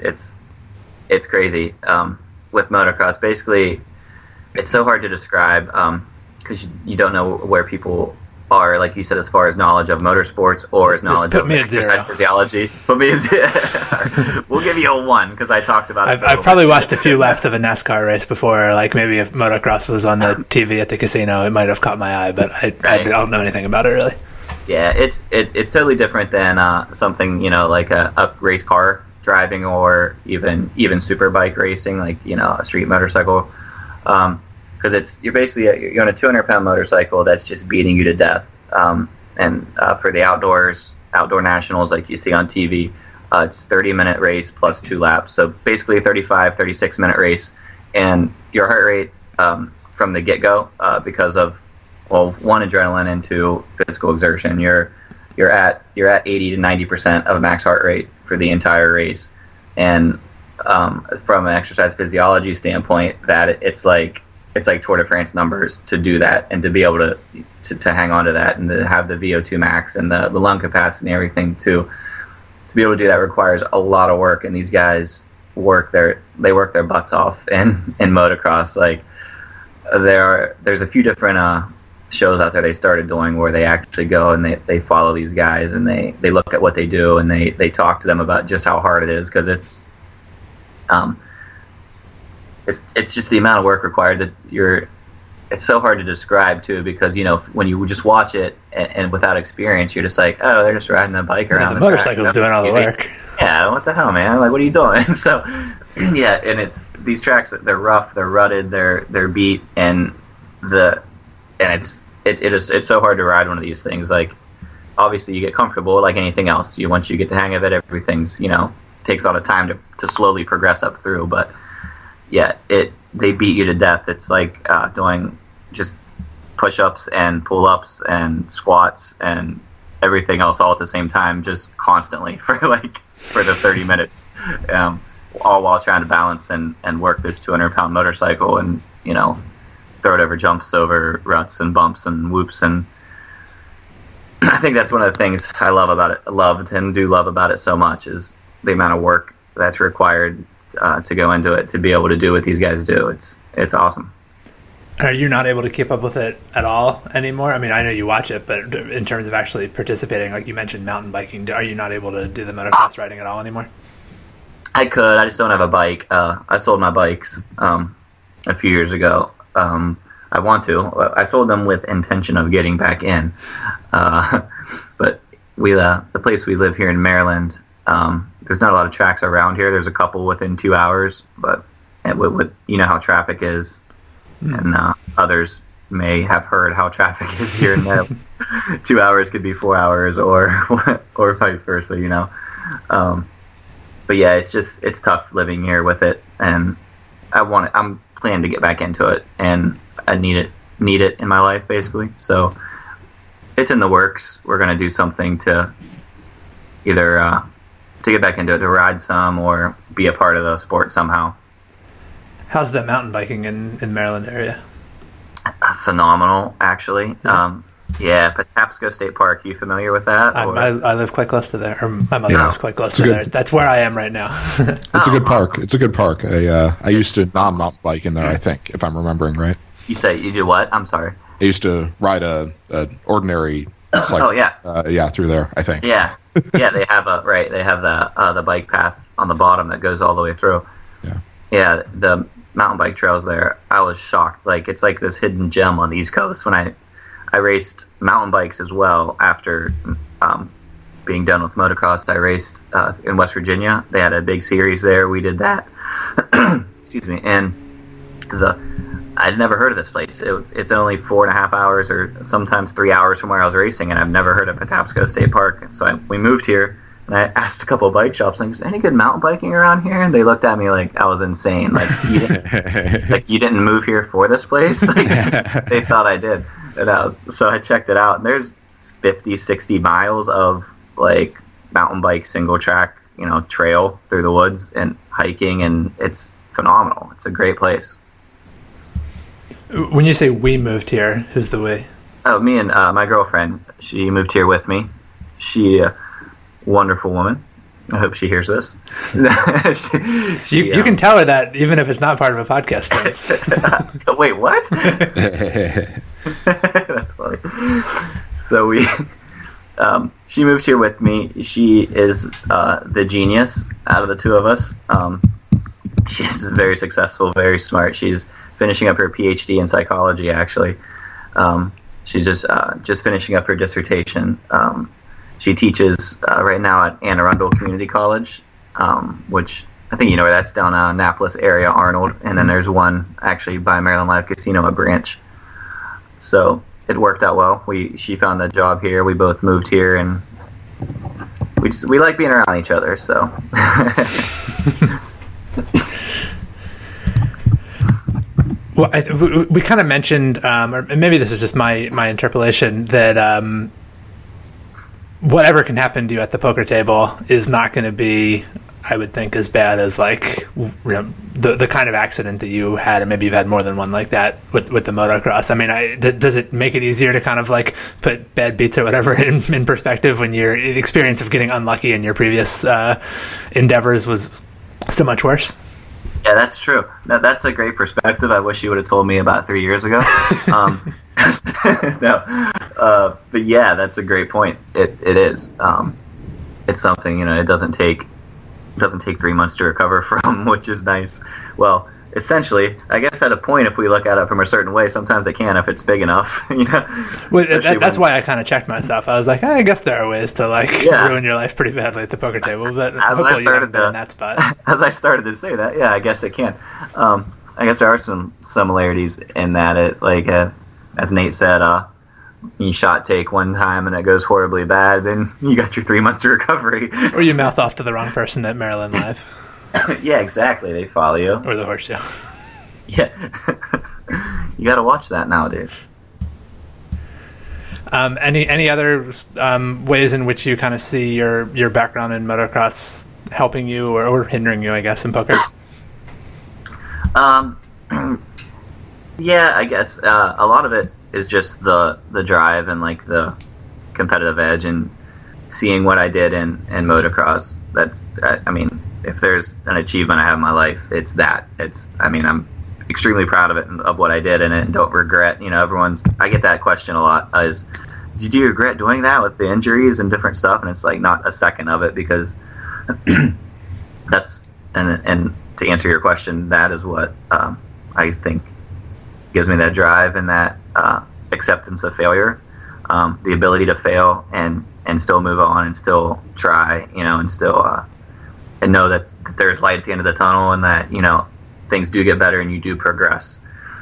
it's crazy with motocross. Basically, it's so hard to describe because you don't know where people are, like you said, as far as knowledge of motorsports or as knowledge of exercise physiology. Put me in We'll give you a 1 because I talked about it. I've probably watched a few laps of a NASCAR race before. Like, maybe if motocross was on the TV at the casino, it might have caught my eye, but I don't know anything about it really. Yeah, it's totally different than something like a race car driving, or even super bike racing, like a street motorcycle. Because you're on a 200-pound motorcycle that's just beating you to death. And for the outdoor nationals, like you see on TV, it's 30-minute race plus 2 laps. So basically a 36-minute race. And your heart rate from the get-go, because of, well, 1, adrenaline, and 2, physical exertion, you're at 80 to 90% of max heart rate for the entire race. And from an exercise physiology standpoint, that it's like Tour de France numbers to do that, and to be able to hang on to that, and to have the VO2 max and the lung capacity and everything to be able to do that requires a lot of work. And these guys work their butts off in motocross. Like, there's a few different shows out there they started doing where they actually go and they follow these guys, and they look at what they do, and they talk to them about just how hard it is, because it's just the amount of work required that it's so hard to describe too, because when you just watch it and without experience, you're just like, oh, they're just riding a bike around. The motorcycle's doing all the work. Yeah, what the hell, man? Like, what are you doing? So, yeah, and these tracks, they're rough, they're rutted, they're beat, and it's so hard to ride one of these things. Like, obviously, you get comfortable like anything else. Once you get the hang of it, everything's takes a lot of time to slowly progress up through. But yeah, they beat you to death. It's like doing just push-ups and pull-ups and squats and everything else all at the same time, just constantly for the 30 minutes, all while trying to balance and work this 200-pound motorcycle and throw it over jumps, over ruts and bumps and whoops. And I think that's one of the things I love about it. Loved and do love about it so much is the amount of work that's required to go into it, to be able to do what these guys do. It's awesome. Are you not able to keep up with it at all anymore? I mean, I know you watch it, but in terms of actually participating, like you mentioned mountain biking, are you not able to do the motocross riding at all anymore? I could. I just don't have a bike. I sold my bikes a few years ago. I want to. I sold them with intention of getting back in. But the place we live here in Maryland, there's not a lot of tracks around here. There's a couple within 2 hours, but with how traffic is, and others may have heard how traffic is here in Maryland. 2 hours could be 4 hours, or vice versa. But yeah, it's tough living here with it, and I'm planning to get back into it, and I need it in my life basically. So it's in the works. We're gonna do something to either to get back into it, to ride some, or be a part of the sport somehow. How's the mountain biking in the Maryland area? Phenomenal, actually. Yeah, Patapsco State Park. You familiar with that? I live quite close to there. Or my mother lives quite close to there. That's where I am right now. It's a good park. It's a good park. I used to non-mountain bike in there, I think, if I'm remembering right. You say you did what? I'm sorry. I used to ride an ordinary cycle, through there, I think. Yeah. Yeah, they have the bike path on the bottom that goes all the way through. Yeah. Yeah, the mountain bike trails there, I was shocked. Like, it's like this hidden gem on the East Coast. When I raced mountain bikes as well after being done with motocross. I raced in West Virginia. They had a big series there. We did that. Excuse me. And I'd never heard of this place. It's only 4.5 hours or sometimes 3 hours from where I was racing, and I've never heard of Patapsco State Park. So we moved here, and I asked a couple of bike shops, like, is there any good mountain biking around here? And they looked at me like I was insane. Like, you didn't move here for this place? Like, they thought I did. So I checked it out, and there's 50, 60 miles of like mountain bike single track, trail through the woods and hiking, and it's phenomenal. It's a great place. When you say we moved here, who's the we? Oh, me and my girlfriend. She moved here with me. She a wonderful woman. I hope she hears this. You can tell her that even if it's not part of a podcast. Wait, what? That's funny. So she moved here with me. She is the genius out of the two of us. She's very successful, very smart. She's finishing up her PhD in psychology, actually. She's just finishing up her dissertation. She teaches right now at Anne Arundel Community College, which I think you know where that's, down Annapolis area, Arnold. And then there's one actually by Maryland Live Casino, a branch. So it worked out well. She found a job here. We both moved here, and we like being around each other. So. Well, we kind of mentioned, or maybe this is just my interpolation, that whatever can happen to you at the poker table is not going to be, I would think, as bad as like the kind of accident that you had, and maybe you've had more than one like that with the motocross. I mean, does it make it easier to kind of like put bad beats or whatever in perspective when your experience of getting unlucky in your previous endeavors was so much worse? Yeah, that's true. That's a great perspective. I wish you would have told me about 3 years ago. No, but yeah, that's a great point. It is. It's something, it doesn't take 3 months to recover from, which is nice. Well, essentially, I guess at a point, if we look at it from a certain way, sometimes it can if it's big enough. Well, that's why I kind of checked myself. I was like, I guess there are ways to ruin your life pretty badly at the poker table, but hopefully you haven't been in that spot. As I started to say that, I guess it can. I guess there are some similarities in that. It as Nate said, you shot take one time and it goes horribly bad, then you got your 3 months of recovery. Or you mouth off to the wrong person at Maryland Live. Yeah, exactly. They follow you. Or the horseshoe. Yeah. You got to watch that nowadays. Any other ways in which you kind of see your background in motocross helping you or hindering you, I guess, in poker? Yeah, I guess a lot of it is just the drive and the competitive edge and seeing what I did in motocross. That's if there's an achievement I have in my life, it's that. I'm extremely proud of it and of what I did in it and don't regret. I get that question a lot, is did you regret doing that with the injuries and different stuff? And it's not a second of it, because that's and to answer your question, that is what I think gives me that drive and that acceptance of failure, the ability to fail and still move on and still try, and still and know that there's light at the end of the tunnel and that things do get better and you do progress.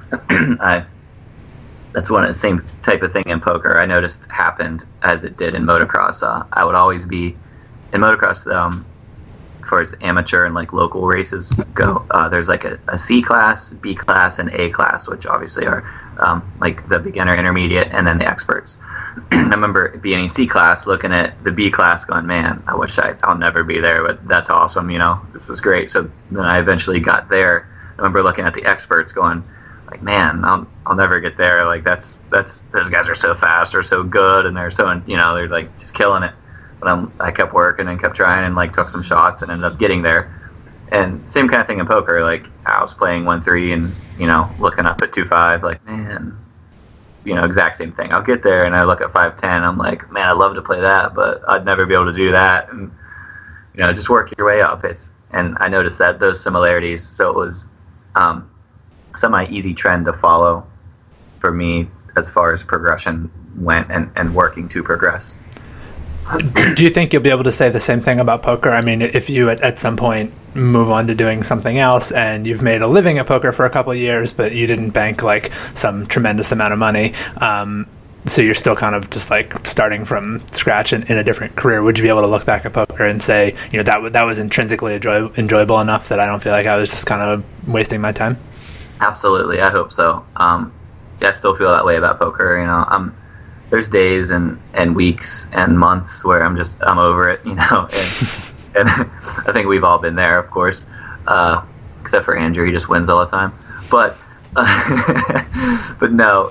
That's one of the same type of thing in poker I noticed happened as it did in motocross. I would always be in motocross, as far as amateur and local races go, there's a C class, B class, and A class, which obviously are the beginner, intermediate, and then the experts. I remember being in C class, looking at the B class, going, "Man, I wish I'll never be there, but that's awesome. This is great." So then I eventually got there. I remember looking at the experts, going, "Man, I'll never get there. That's those guys are so fast, or so good, and they're so they're just killing it." But I kept working and kept trying and took some shots and ended up getting there. And same kind of thing in poker. I was playing 1-3 and looking up at 2-5, man. Exact same thing. I'll get there and I look at 5-10. I'm like, man, I'd love to play that, but I'd never be able to do that. And just work your way up. And I noticed that those similarities. So it was semi-easy trend to follow for me as far as progression went and working to progress. Do you think you'll be able to say the same thing about poker? I mean, if you at some point move on to doing something else and you've made a living at poker for a couple of years, but you didn't bank some tremendous amount of money, so you're still kind of just starting from scratch in a different career, would you be able to look back at poker and say, that was intrinsically enjoyable enough that I don't feel like I was just kind of wasting my time? Absolutely, I hope so. I still feel that way about poker. There's days and weeks and months where I'm over it, and I think we've all been there, of course, except for Andrew, he just wins all the time. But but no,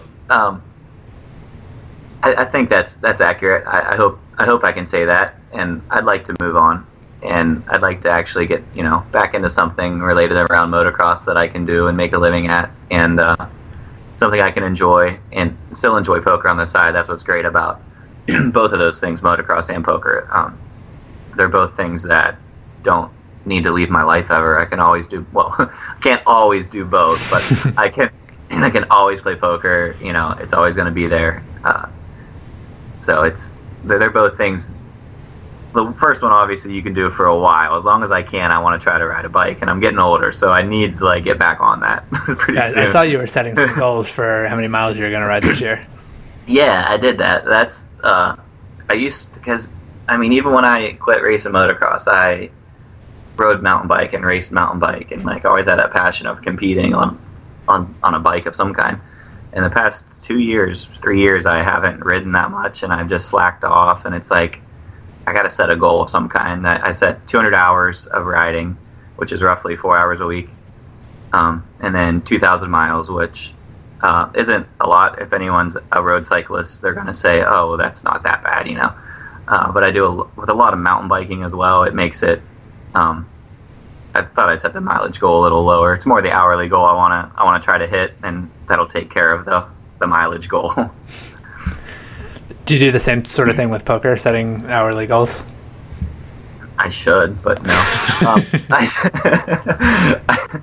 I think that's accurate. I hope I can say that, and I'd like to move on, and I'd like to actually get back into something related around motocross that I can do and make a living at, and something I can enjoy and still enjoy poker on the side. That's what's great about both of those things, motocross and poker. They're both things that don't need to leave my life ever. I can always do, I can't always do both, but I can always play poker. It's always going to be there. So they're both things. The first one, obviously, you can do it for a while. As long as I can, I want to try to ride a bike, and I'm getting older, so I need to get back on that pretty soon. I saw you were setting some goals for how many miles you were going to ride this year. Yeah, I did that. That's because even when I quit racing motocross, I rode mountain bike and raced mountain bike, and always had that passion of competing on a bike of some kind. In the past 3 years, I haven't ridden that much, and I've just slacked off, and it's I got to set a goal of some kind. I set 200 hours of riding, which is roughly 4 hours a week, and then 2,000 miles, which isn't a lot. If anyone's a road cyclist, they're going to say, "Oh, well, that's not that bad," But I do with a lot of mountain biking as well. It makes it. I thought I'd set the mileage goal a little lower. It's more the hourly goal I want to try to hit, and that'll take care of the mileage goal. Do you do the same sort of thing with poker, setting hourly goals? I should, but no.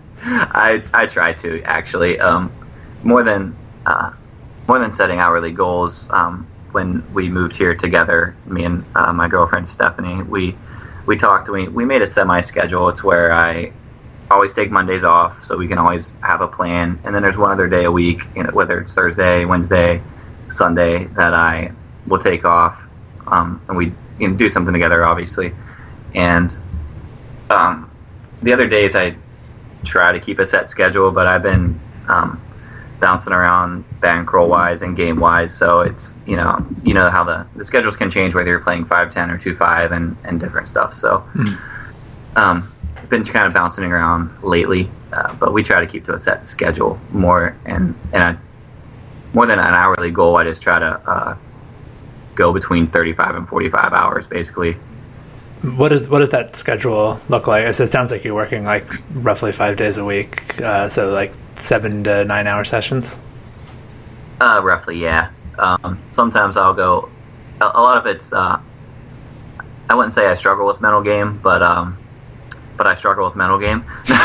I try to actually more than setting hourly goals. When we moved here together, me and my girlfriend Stephanie, we talked. We made a semi-schedule. It's where I always take Mondays off, so we can always have a plan. And then there's one other day a week, whether it's Thursday, Wednesday, Sunday, that I will take off, and we do something together, obviously. And the other days I try to keep a set schedule, but I've been bouncing around bankroll wise and game wise, so it's how the schedules can change whether you're playing 5-10 or 2-5 and different stuff. So been kind of bouncing around lately, but we try to keep to a set schedule more, and more than an hourly goal. I just try to go between 35 and 45 hours basically. What does that schedule look like? So it sounds like you're working like roughly 5 days a week, so like 7 to 9 hour sessions. Roughly, yeah. Sometimes I'll go. A lot of it's. I wouldn't say I struggle with mental game, but I struggle with mental game.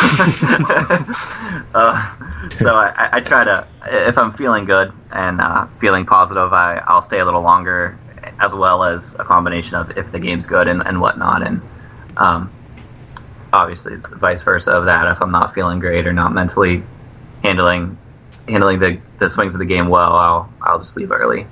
So I try to, if I'm feeling good and feeling positive, I'll stay a little longer, as well as a combination of if the game's good and whatnot, and obviously vice versa of that. If I'm not feeling great or not mentally handling the swings of the game well, I'll just leave early.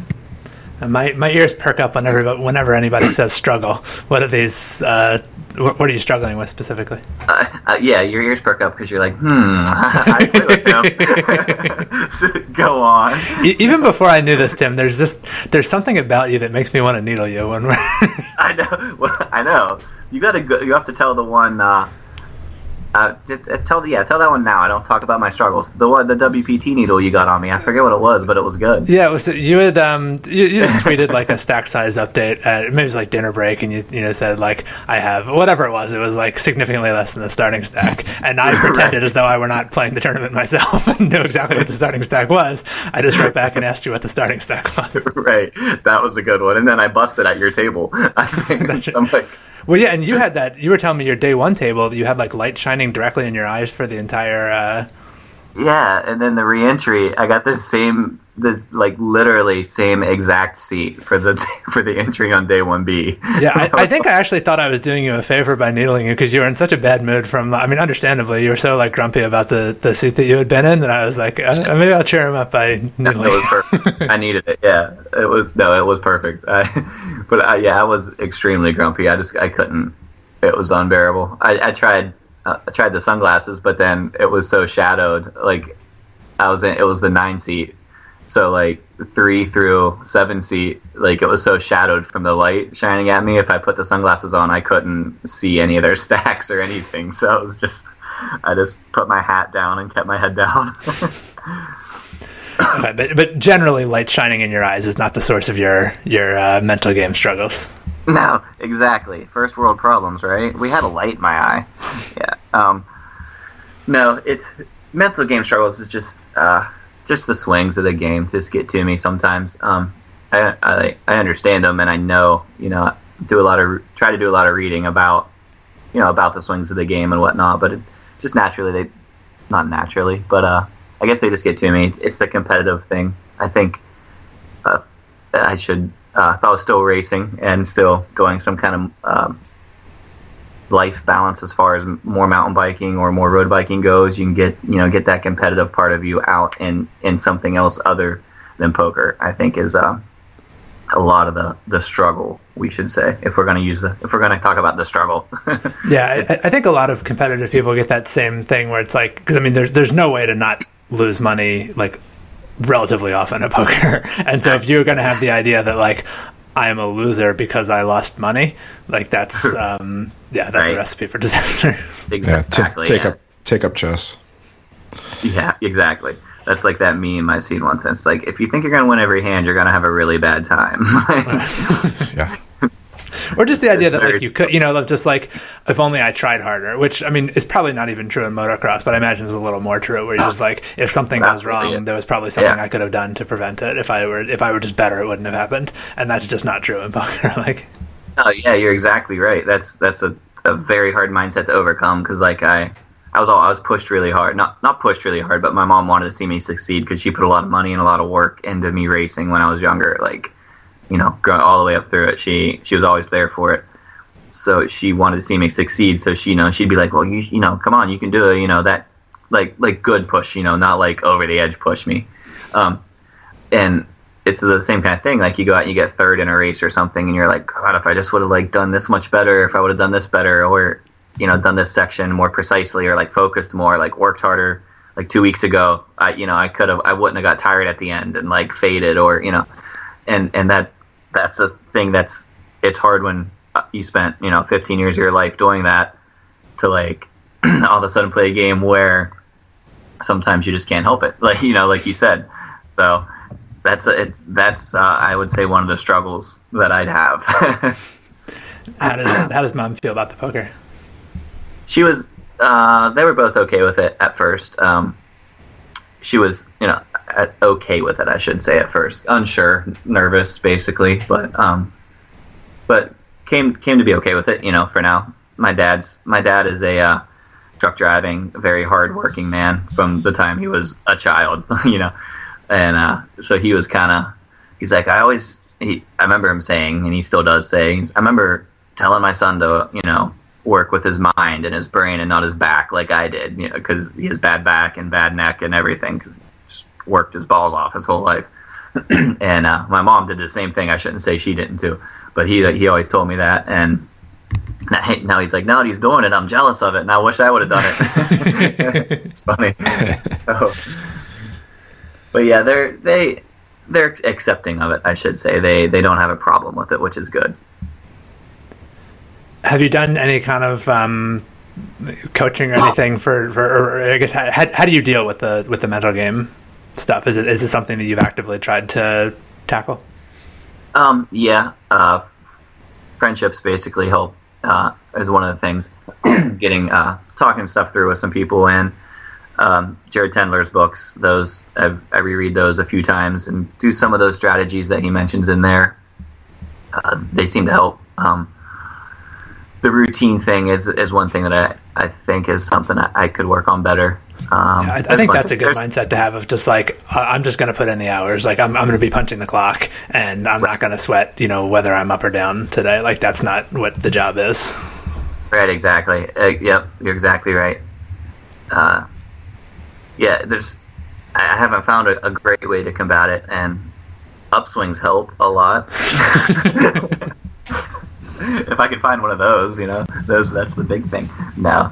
My ears perk up whenever anybody says struggle. What are these? What are you struggling with specifically? Yeah, your ears perk up because you're like, I play with him. Go on. Even before I knew this, Tim, there's something about you that makes me want to needle you when we're. I know. Well, I know. You gotta go. You have to tell the one. Just tell that one now. I don't talk about my struggles. The WPT needle you got on me. I forget what it was, but it was good. Yeah, it was. You had you just tweeted like a stack size update. Maybe it was like dinner break, and you said like I have whatever it was. It was like significantly less than the starting stack, and I pretended as though I were not playing the tournament myself and knew exactly what the starting stack was. I just wrote back and asked you what the starting stack was. Right, that was a good one, and then I busted at your table. I think I'm like. Well, yeah, and you had that. You were telling me your day one table that you had like light shining directly in your eyes for the entire. Yeah, and then the re-entry, I got this literally same exact seat for the entry on day 1B. Yeah, I think I actually thought I was doing you a favor by needling you because you were in such a bad mood from. I mean, understandably, you were so like grumpy about the seat that you had been in that I was like, maybe I'll cheer him up by needling. It was perfect. I needed it. Yeah, it was perfect. I was extremely grumpy. I couldn't. It was unbearable. I tried the sunglasses, but then it was so shadowed. Like it was the 9 seat. So like 3 through 7 seat, like it was so shadowed from the light shining at me. If I put the sunglasses on, I couldn't see any of their stacks or anything. So it was I just put my hat down and kept my head down. Okay, but generally, light shining in your eyes is not the source of your mental game struggles. No, exactly. First world problems, right? We had a light in my eye. Yeah. No, it's mental game struggles is just the swings of the game just get to me sometimes. I understand them, and I know, try to do a lot of reading about the swings of the game and whatnot, but it just not naturally, but I guess they just get to me. It's the competitive thing. I think I should, if I was still racing and still doing some kind of life balance as far as more mountain biking or more road biking goes, you can get that competitive part of you out in something else other than poker. I think is a lot of the struggle, we should say, if we're going to talk about the struggle. Yeah, I think a lot of competitive people get that same thing where it's like, because I mean, there's no way to not lose money like relatively often at poker, and so if you're going to have the idea that like I am a loser because I lost money, like that's that's right. A recipe for disaster. Exactly. Yeah, take up chess. Yeah, exactly. That's like that meme I seen once. It's like, if you think you're going to win every hand, you're going to have a really bad time. Yeah. Or just the idea that like you could, just like, if only I tried harder, which I mean is probably not even true in motocross, but I imagine is a little more true, where you're just like, if something goes wrong, there was probably something I could have done to prevent it. If I were just better, it wouldn't have happened, and that's just not true in poker. Like, oh yeah, you're exactly right. That's a very hard mindset to overcome, because like I I was pushed really hard. Not pushed really hard, but my mom wanted to see me succeed because she put a lot of money and a lot of work into me racing when I was younger. Like, growing all the way up through it, she was always there for it. So she wanted to see me succeed. So she'd be like, well, you come on, you can do it. That like good push, not like over the edge push me. And it's the same kind of thing. Like, you go out and you get third in a race or something, and you're like, God, if I just would have like done this much better, if I would have done this better, or done this section more precisely, or like focused more, like worked harder, like 2 weeks ago, I wouldn't have got tired at the end and like faded, or and that's a thing it's hard when you spent 15 years of your life doing that, to like all of a sudden play a game where sometimes you just can't help it, like like you said. So that's I would say one of the struggles that I'd have. How does Mom feel about the poker? She was they were both okay with it at first. She was okay with it, I should say, at first. Unsure, nervous basically, but came to be okay with it, for now. My dad is a truck driving, very hard working man from the time he was a child, and so he was he's like, I remember him saying, and he still does say, I remember telling my son to work with his mind and his brain and not his back like I did, because he has bad back and bad neck and everything, because he just worked his balls off his whole life. And my mom did the same thing. I shouldn't say she didn't too, but he always told me that. And now he's like, now that he's doing it, I'm jealous of it, and I wish I would have done it. It's funny. So, but yeah, they're accepting of it, I should say. They don't have a problem with it, which is good. Have you done any kind of coaching or anything or I guess how do you deal with the mental game stuff? Is it something that you've actively tried to tackle? Yeah. Friendships basically help is one of the things. Getting talking stuff through with some people, and Jared Tendler's books. Those I reread those a few times and do some of those strategies that he mentions in there. They seem to help. The routine thing is one thing that I think is something I could work on better. I think that's a good mindset to have, of just like, I'm just going to put in the hours. Like, I'm going to be punching the clock, and I'm not going to sweat, whether I'm up or down today. Like, that's not what the job is. Right, exactly. Yep, you're exactly right. Yeah, I haven't found a great way to combat it, and upswings help a lot. If I could find one of those, that's the big thing. No,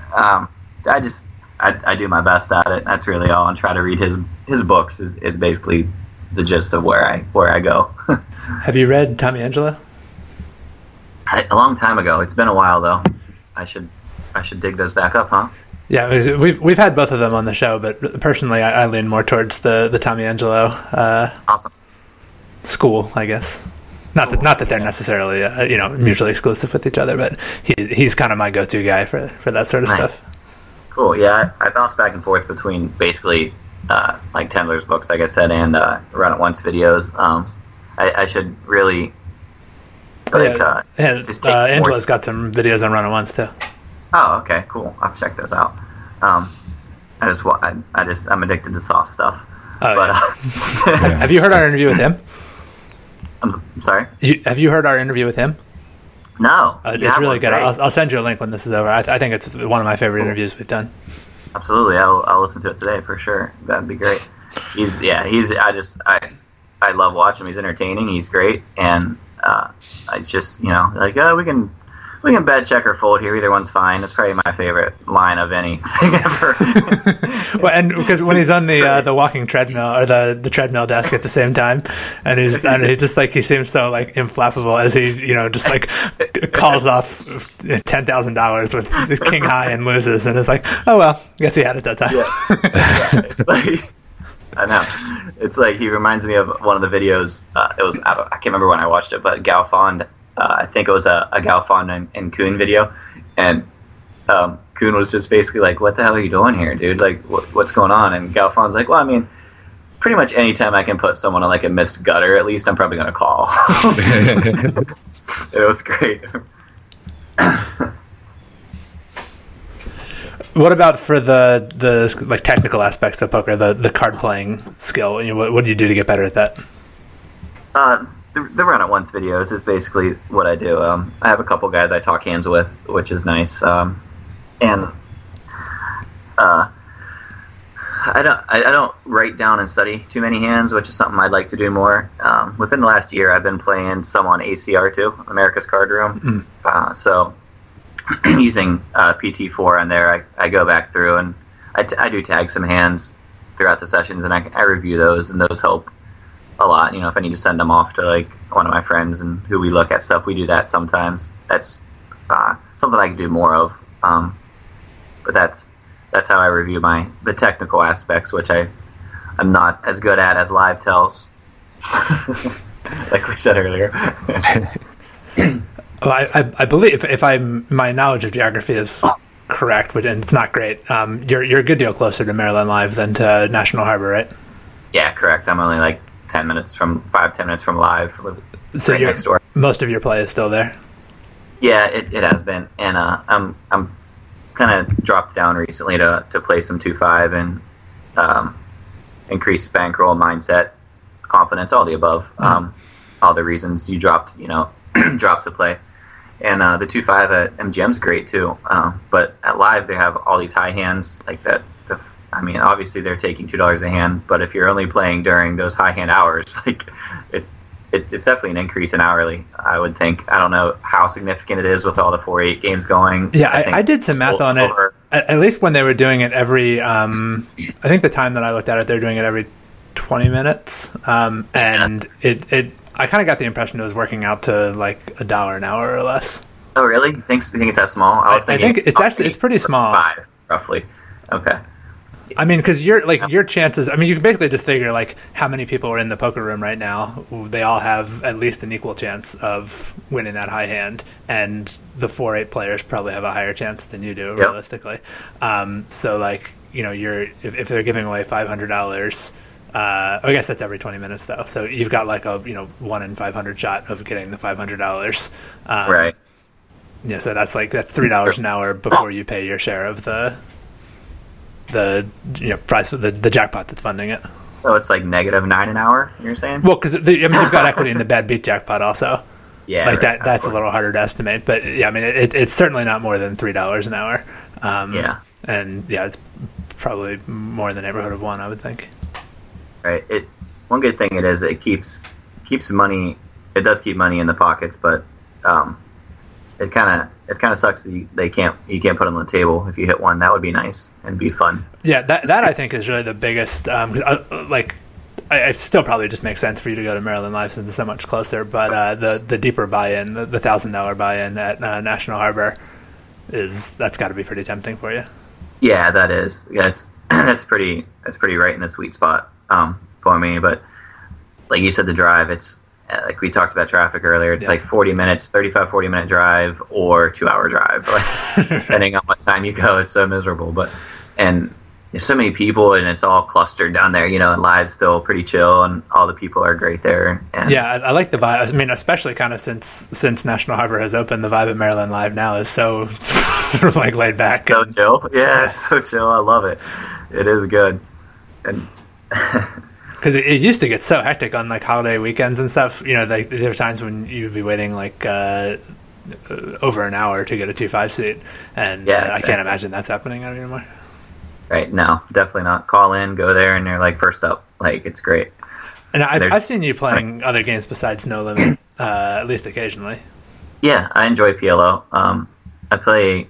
I do my best at it. That's really all. And try to read his books is basically the gist of where I go. Have you read Tommy Angelo? A long time ago. It's been a while though. I should dig those back up, huh? Yeah, we've had both of them on the show, but personally, I lean more towards the Tommy Angelo awesome school, I guess. Not that they're necessarily mutually exclusive with each other, but he's kind of my go-to guy for that sort of stuff. Cool. Yeah, I bounce back and forth between basically like Tendler's books, like I said, and Run It Once videos. I should really Angela's got some videos on Run It Once too. Oh, okay, cool. I'll check those out. I'm addicted to sauce stuff. Oh, but, yeah. Have you heard our interview with him? I'm sorry? Have you heard our interview with him? No. It's really good. I'll send you a link when this is over. I think it's one of my favorite interviews we've done. Absolutely. I'll listen to it today for sure. That'd be great. I love watching him. He's entertaining. He's great. And it's just, like, we can bet, check, or fold here. Either one's fine. It's probably my favorite line of anything ever. Well, and because when he's on the walking treadmill or the treadmill desk at the same time, and he seems so like inflappable as he just like calls off $10,000 with king high and loses, and it's like, oh well, I guess he had it that time. Yeah. It's like, I know. It's like he reminds me of one of the videos. I can't remember when I watched it, but Galfond. I think it was a Galfond and Kuhn video, and Kuhn was just basically like, "What the hell are you doing here, dude? Like, what's going on?" And Galfond's like, "Well, I mean, pretty much any time I can put someone on like a missed gutter, at least I'm probably going to call." It was great. What about for the like technical aspects of poker, the card playing skill? What do you do to get better at that? The run at once videos is basically what I do. I have a couple guys I talk hands with, which is nice. And I don't write down and study too many hands, which is something I'd like to do more. Within the last year, I've been playing some on ACR2, America's Card Room. So using PT4 on there, I go back through and I do tag some hands throughout the sessions, and I review those, and those help a lot. If I need to send them off to like one of my friends and who we look at stuff, we do that sometimes. That's something I can do more of. But that's how I review the technical aspects, which I'm not as good at as live tells, like we said earlier. Well, I believe if my knowledge of geography is correct, and it's not great, you're a good deal closer to Maryland Live than to National Harbor, right? Yeah, correct. I'm only like 10 minutes from Live. So right next door. Most of your play is still there? Yeah, it has been, and I'm kind of dropped down recently to play some 2-5 and increase bankroll, mindset, confidence, all the above. All the reasons you dropped to play. And the 2-5 at MGM's great too. But at Live, they have all these high hands like that. Obviously they're taking $2 a hand, but if you're only playing during those high hand hours, like it's definitely an increase in hourly, I would think. I don't know how significant it is with all the 4-8 games going. Yeah, I did some math on it. At least when they were doing it every, I think the time that I looked at it, they were doing it every 20 minutes. And I kind of got the impression it was working out to like $1 an hour or less. Oh, really? You think it's that small? I think it's pretty small. 5, roughly. Okay. Because your chances. You can basically just figure like how many people are in the poker room right now. They all have at least an equal chance of winning that high hand, and the 4-8 players probably have a higher chance than you do, realistically. So if they're giving away $500, I guess that's every 20 minutes though. So you've got like a 1 in 500 shot of getting the $500. Right. Yeah. So that's $3 an hour before you pay your share of the price of the jackpot that's funding it. So it's like -9 an hour, you're saying? Well, because you've got equity in the bad beat jackpot also. Yeah, like right, that's a little harder to estimate, but yeah, it's certainly not more than $3 an hour. And it's probably more in the neighborhood of 1, I would think. Right. One good thing it is it keeps money. It does keep money in the pockets, but it kind of sucks that you can't put it on the table. If you hit one, that would be nice and be fun. Yeah, that I think is really the biggest. It still probably just makes sense for you to go to Maryland Live since it's so much closer. But the deeper buy-in, the $1,000 buy-in at National Harbor, that's got to be pretty tempting for you. Yeah, that is. Yeah, that's pretty right in the sweet spot for me. But like you said, the drive, it's. Like we talked about traffic earlier, it's like 40 minutes, 40 minute drive or 2-hour drive, depending on what time you go. It's so miserable, and there's so many people and it's all clustered down there, and Live's still pretty chill and all the people are great there. And yeah, I like the vibe. Especially kind of since National Harbor has opened, the vibe at Maryland Live now is so sort of like laid back. So chill. Yeah, it's so chill. I love it. It is good. And because it used to get so hectic on like holiday weekends and stuff. There were times when you'd be waiting like over an hour to get a 2-5 seat, and I can't imagine that's happening anymore. Right? No, definitely not. Call in, go there, and they're like first up. Like it's great. And I've seen you playing other games besides No Limit, at least occasionally. Yeah, I enjoy PLO. I played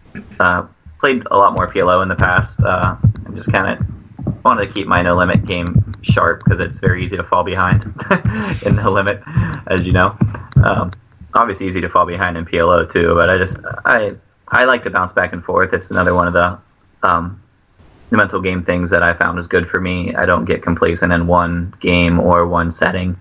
a lot more PLO in the past. I'm just kind of wanted to keep my No Limit game sharp because it's very easy to fall behind in No Limit, as you know. Obviously easy to fall behind in PLO too, but I like to bounce back and forth. It's another one of the mental game things that I found is good for me. I don't get complacent in one game or one setting.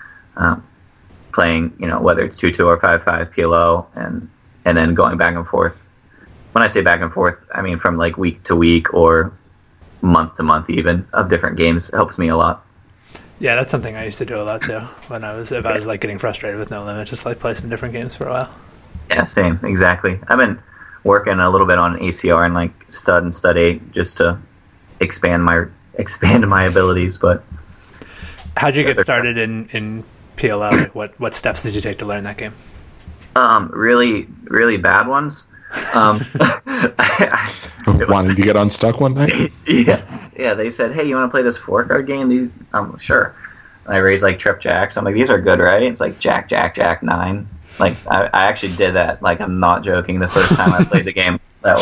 Playing, whether it's 2-2 or 5-5 PLO and then going back and forth. When I say back and forth, I mean from like week to week or month to month even of different games. It helps me a lot. Yeah, that's something I used to do a lot too. When I was like getting frustrated with No Limit, just like play some different games for a while. Yeah, same, exactly. I've been working a little bit on ACR and like stud and stud 8 just to expand my abilities. But how'd you get started in PLO? Like what steps did you take to learn that game? Really, really bad ones. Wanting to get unstuck one night? Yeah. They said, "Hey, you want to play this 4-card game?" These, sure. And I raised like trip jacks. I'm like, "These are good, right?" It's like Jack, Jack, Jack 9. Like I actually did that. Like I'm not joking. The first time I played the game, I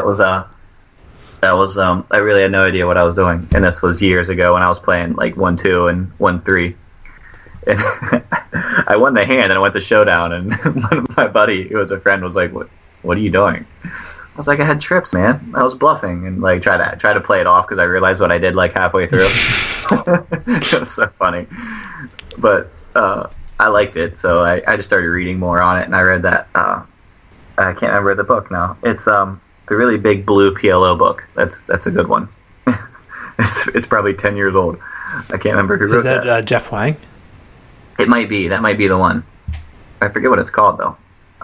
really had no idea what I was doing, and this was years ago when I was playing like 1-2 and 1-3. And I won the hand and I went to showdown, and one of my buddy, who was a friend, was like, What are you doing?" I was like, "I had trips, man. I was bluffing," and like try to play it off because I realized what I did like halfway through. It was so funny, but I liked it, so I just started reading more on it, and I read that. I can't remember the book now. It's the really big blue PLO book. That's a good one. It's probably 10 years old. I can't remember who wrote that. Is that Jeff Wang? It might be. That might be the one. I forget what it's called though.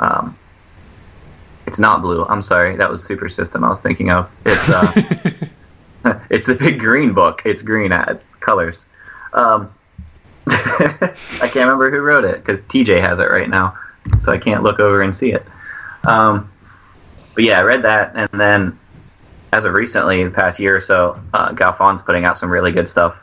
It's not blue. I'm sorry. That was Super System I was thinking of. It's it's the big green book. It's green colors. I can't remember who wrote it because TJ has it right now, so I can't look over and see it. But yeah, I read that, and then as of recently, the past year or so, Galfon's putting out some really good stuff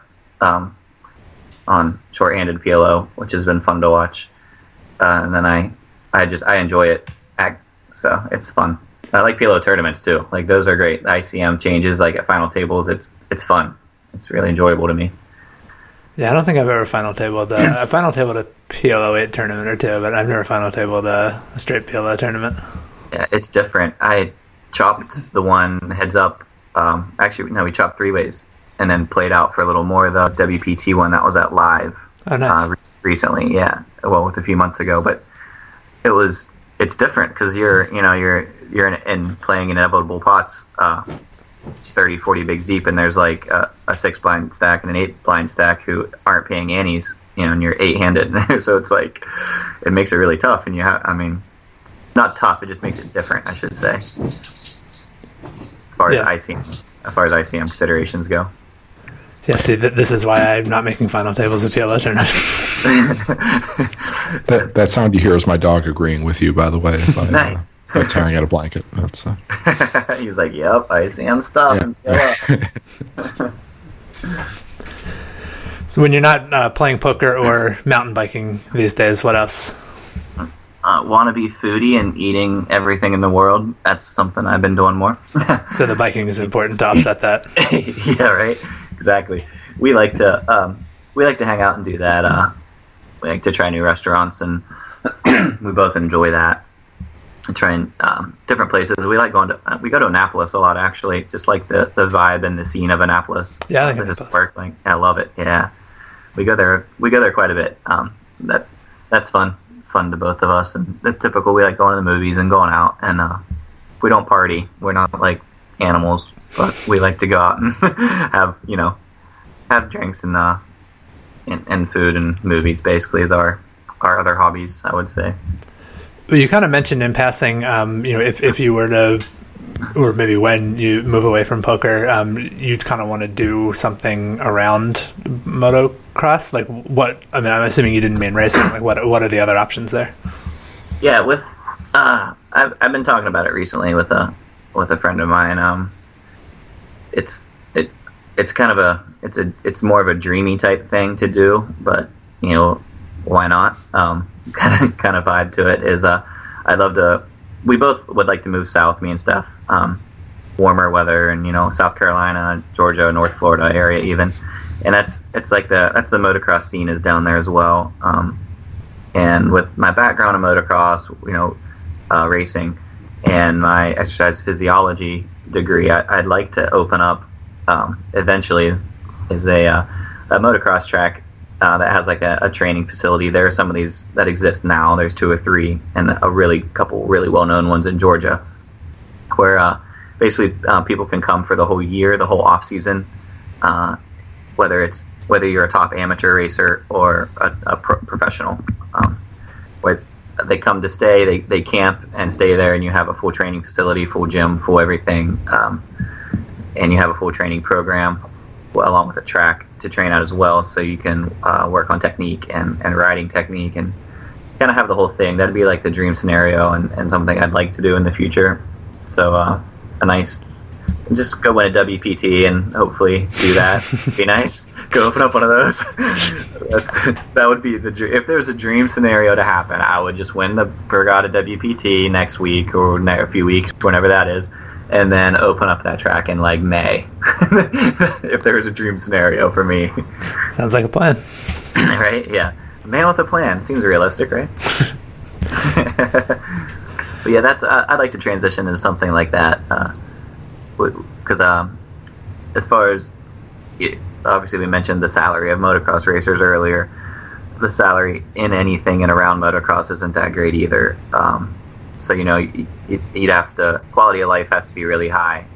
on shorthanded PLO, which has been fun to watch. And then I enjoy it. So it's fun. I like PLO tournaments too. Like those are great. The ICM changes like at final tables. It's fun. It's really enjoyable to me. Yeah, I don't think I've ever final tabled a PLO 8 tournament or two, but I've never final tabled a straight PLO tournament. Yeah, it's different. I chopped the one heads up. Actually, no, we chopped 3 ways and then played out for a little more. The WPT one that was at live. Oh, nice. Recently, yeah. Well, with a few months ago, but it's different because you're in playing inevitable pots, 30, 40 bigs deep, and there's like a 6 blind stack and an 8 blind stack who aren't paying annies, and you're 8-handed. So it's like it makes it really tough, and not tough. It just makes it different, I should say, as far as ICM considerations go. Yeah, see, this is why I'm not making final tables of PLO tournaments. that sound you hear is my dog agreeing with you, by the way, nice. By tearing out a blanket. That's, He's like, "Yep, ICM stuff." Yeah. So when you're not playing poker or mountain biking these days, what else? Want to be foodie and eating everything in the world. That's something I've been doing more. So the biking is important to offset that. Yeah, right. Exactly. We like to hang out and do that. We like to try new restaurants, and we both enjoy that. Trying different places. We like we go to Annapolis a lot, actually. Just like the vibe and the scene of Annapolis. Yeah, I like Annapolis. I love it. Yeah, we go there quite a bit. That's fun to both of us. And the typical, we like going to the movies and going out. And we don't party. We're not like animals, but we like to go out and have drinks and food and movies. Basically, is our other hobbies, I would say. Well, you kind of mentioned in passing, if you were to, or maybe when you move away from poker, you'd kind of want to do something around motocross. Like what? I mean, I'm assuming you didn't mean racing. Like what are the other options there? Yeah, I've been talking about it recently with a friend of mine. It's kind of it's more of a dreamy type thing to do, but why not? Kind of vibe to it is I'd love to. We both would like to move south, me and Steph. Warmer weather and South Carolina, Georgia, North Florida area even, and that's the motocross scene is down there as well. And with my background in motocross, racing, and my exercise physiology degree, I'd like to open up eventually is a motocross track that has like a training facility. There are some of these that exist now. There's 2 or 3, and a couple really well-known ones in Georgia, where basically people can come for the whole year, the whole off season, whether you're a top amateur racer or a professional. Where they come to stay. They camp and stay there, and you have a full training facility, full gym, full everything, and you have a full training program, along with a track to train out as well. So you can work on technique and riding technique, and kind of have the whole thing. That'd be like the dream scenario, and something I'd like to do in the future. So a nice, just go win a WPT and hopefully do that. Be nice. Go open up one of those. That would be the dream. If there's a dream scenario to happen, I would just win the Bergata WPT next week or a few weeks, whenever that is, and then open up that track in like May. If there's a dream scenario for me. Sounds like a plan. Right? Yeah. A man with a plan. Seems realistic, right? But yeah, I'd like to transition into something like that. Because as far as, obviously we mentioned the salary of motocross racers earlier. The salary in anything and around motocross isn't that great either. So, you'd have to, quality of life has to be really high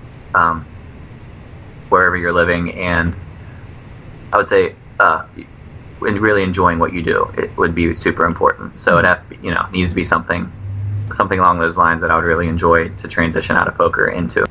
wherever you're living. And I would say when really enjoying what you do, it would be super important. So it needs to be something along those lines that I would really enjoy to transition out of poker into.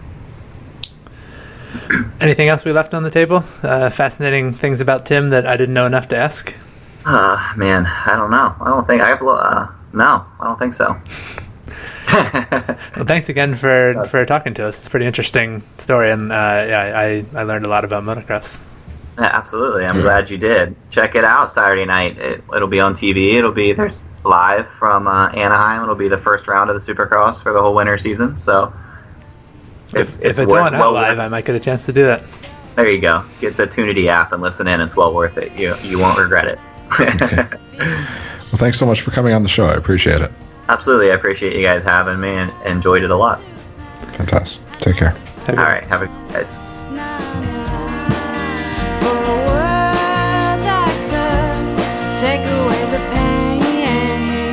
Anything else we left on the table? Fascinating things about Tim that I didn't know enough to ask? Man, I don't know. I don't think I have. No, I don't think so. Well, thanks again for talking to us. It's a pretty interesting story, and I learned a lot about motocross. Yeah, absolutely. I'm glad you did. Check it out Saturday night. It'll be on TV. There's live from Anaheim. It'll be the first round of the Supercross for the whole winter season. So if it's on out live, I might get a chance to do that. There you go. Get the Tunity app and listen in. It's well worth it. You won't regret it. Well, thanks so much for coming on the show. I appreciate it. Absolutely. I appreciate you guys having me and enjoyed it a lot. Fantastic. Take care. All right. Have a good guys. For a word that could take away the pain.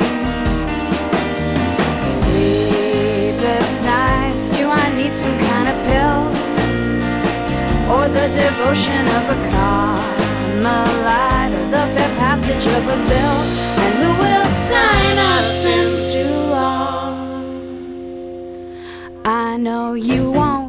Sleepless nights, do I need some kind of pill? Or the devotion of a Carmelite, or the fair passage of a bill? And who will sign us into law? I know you won't.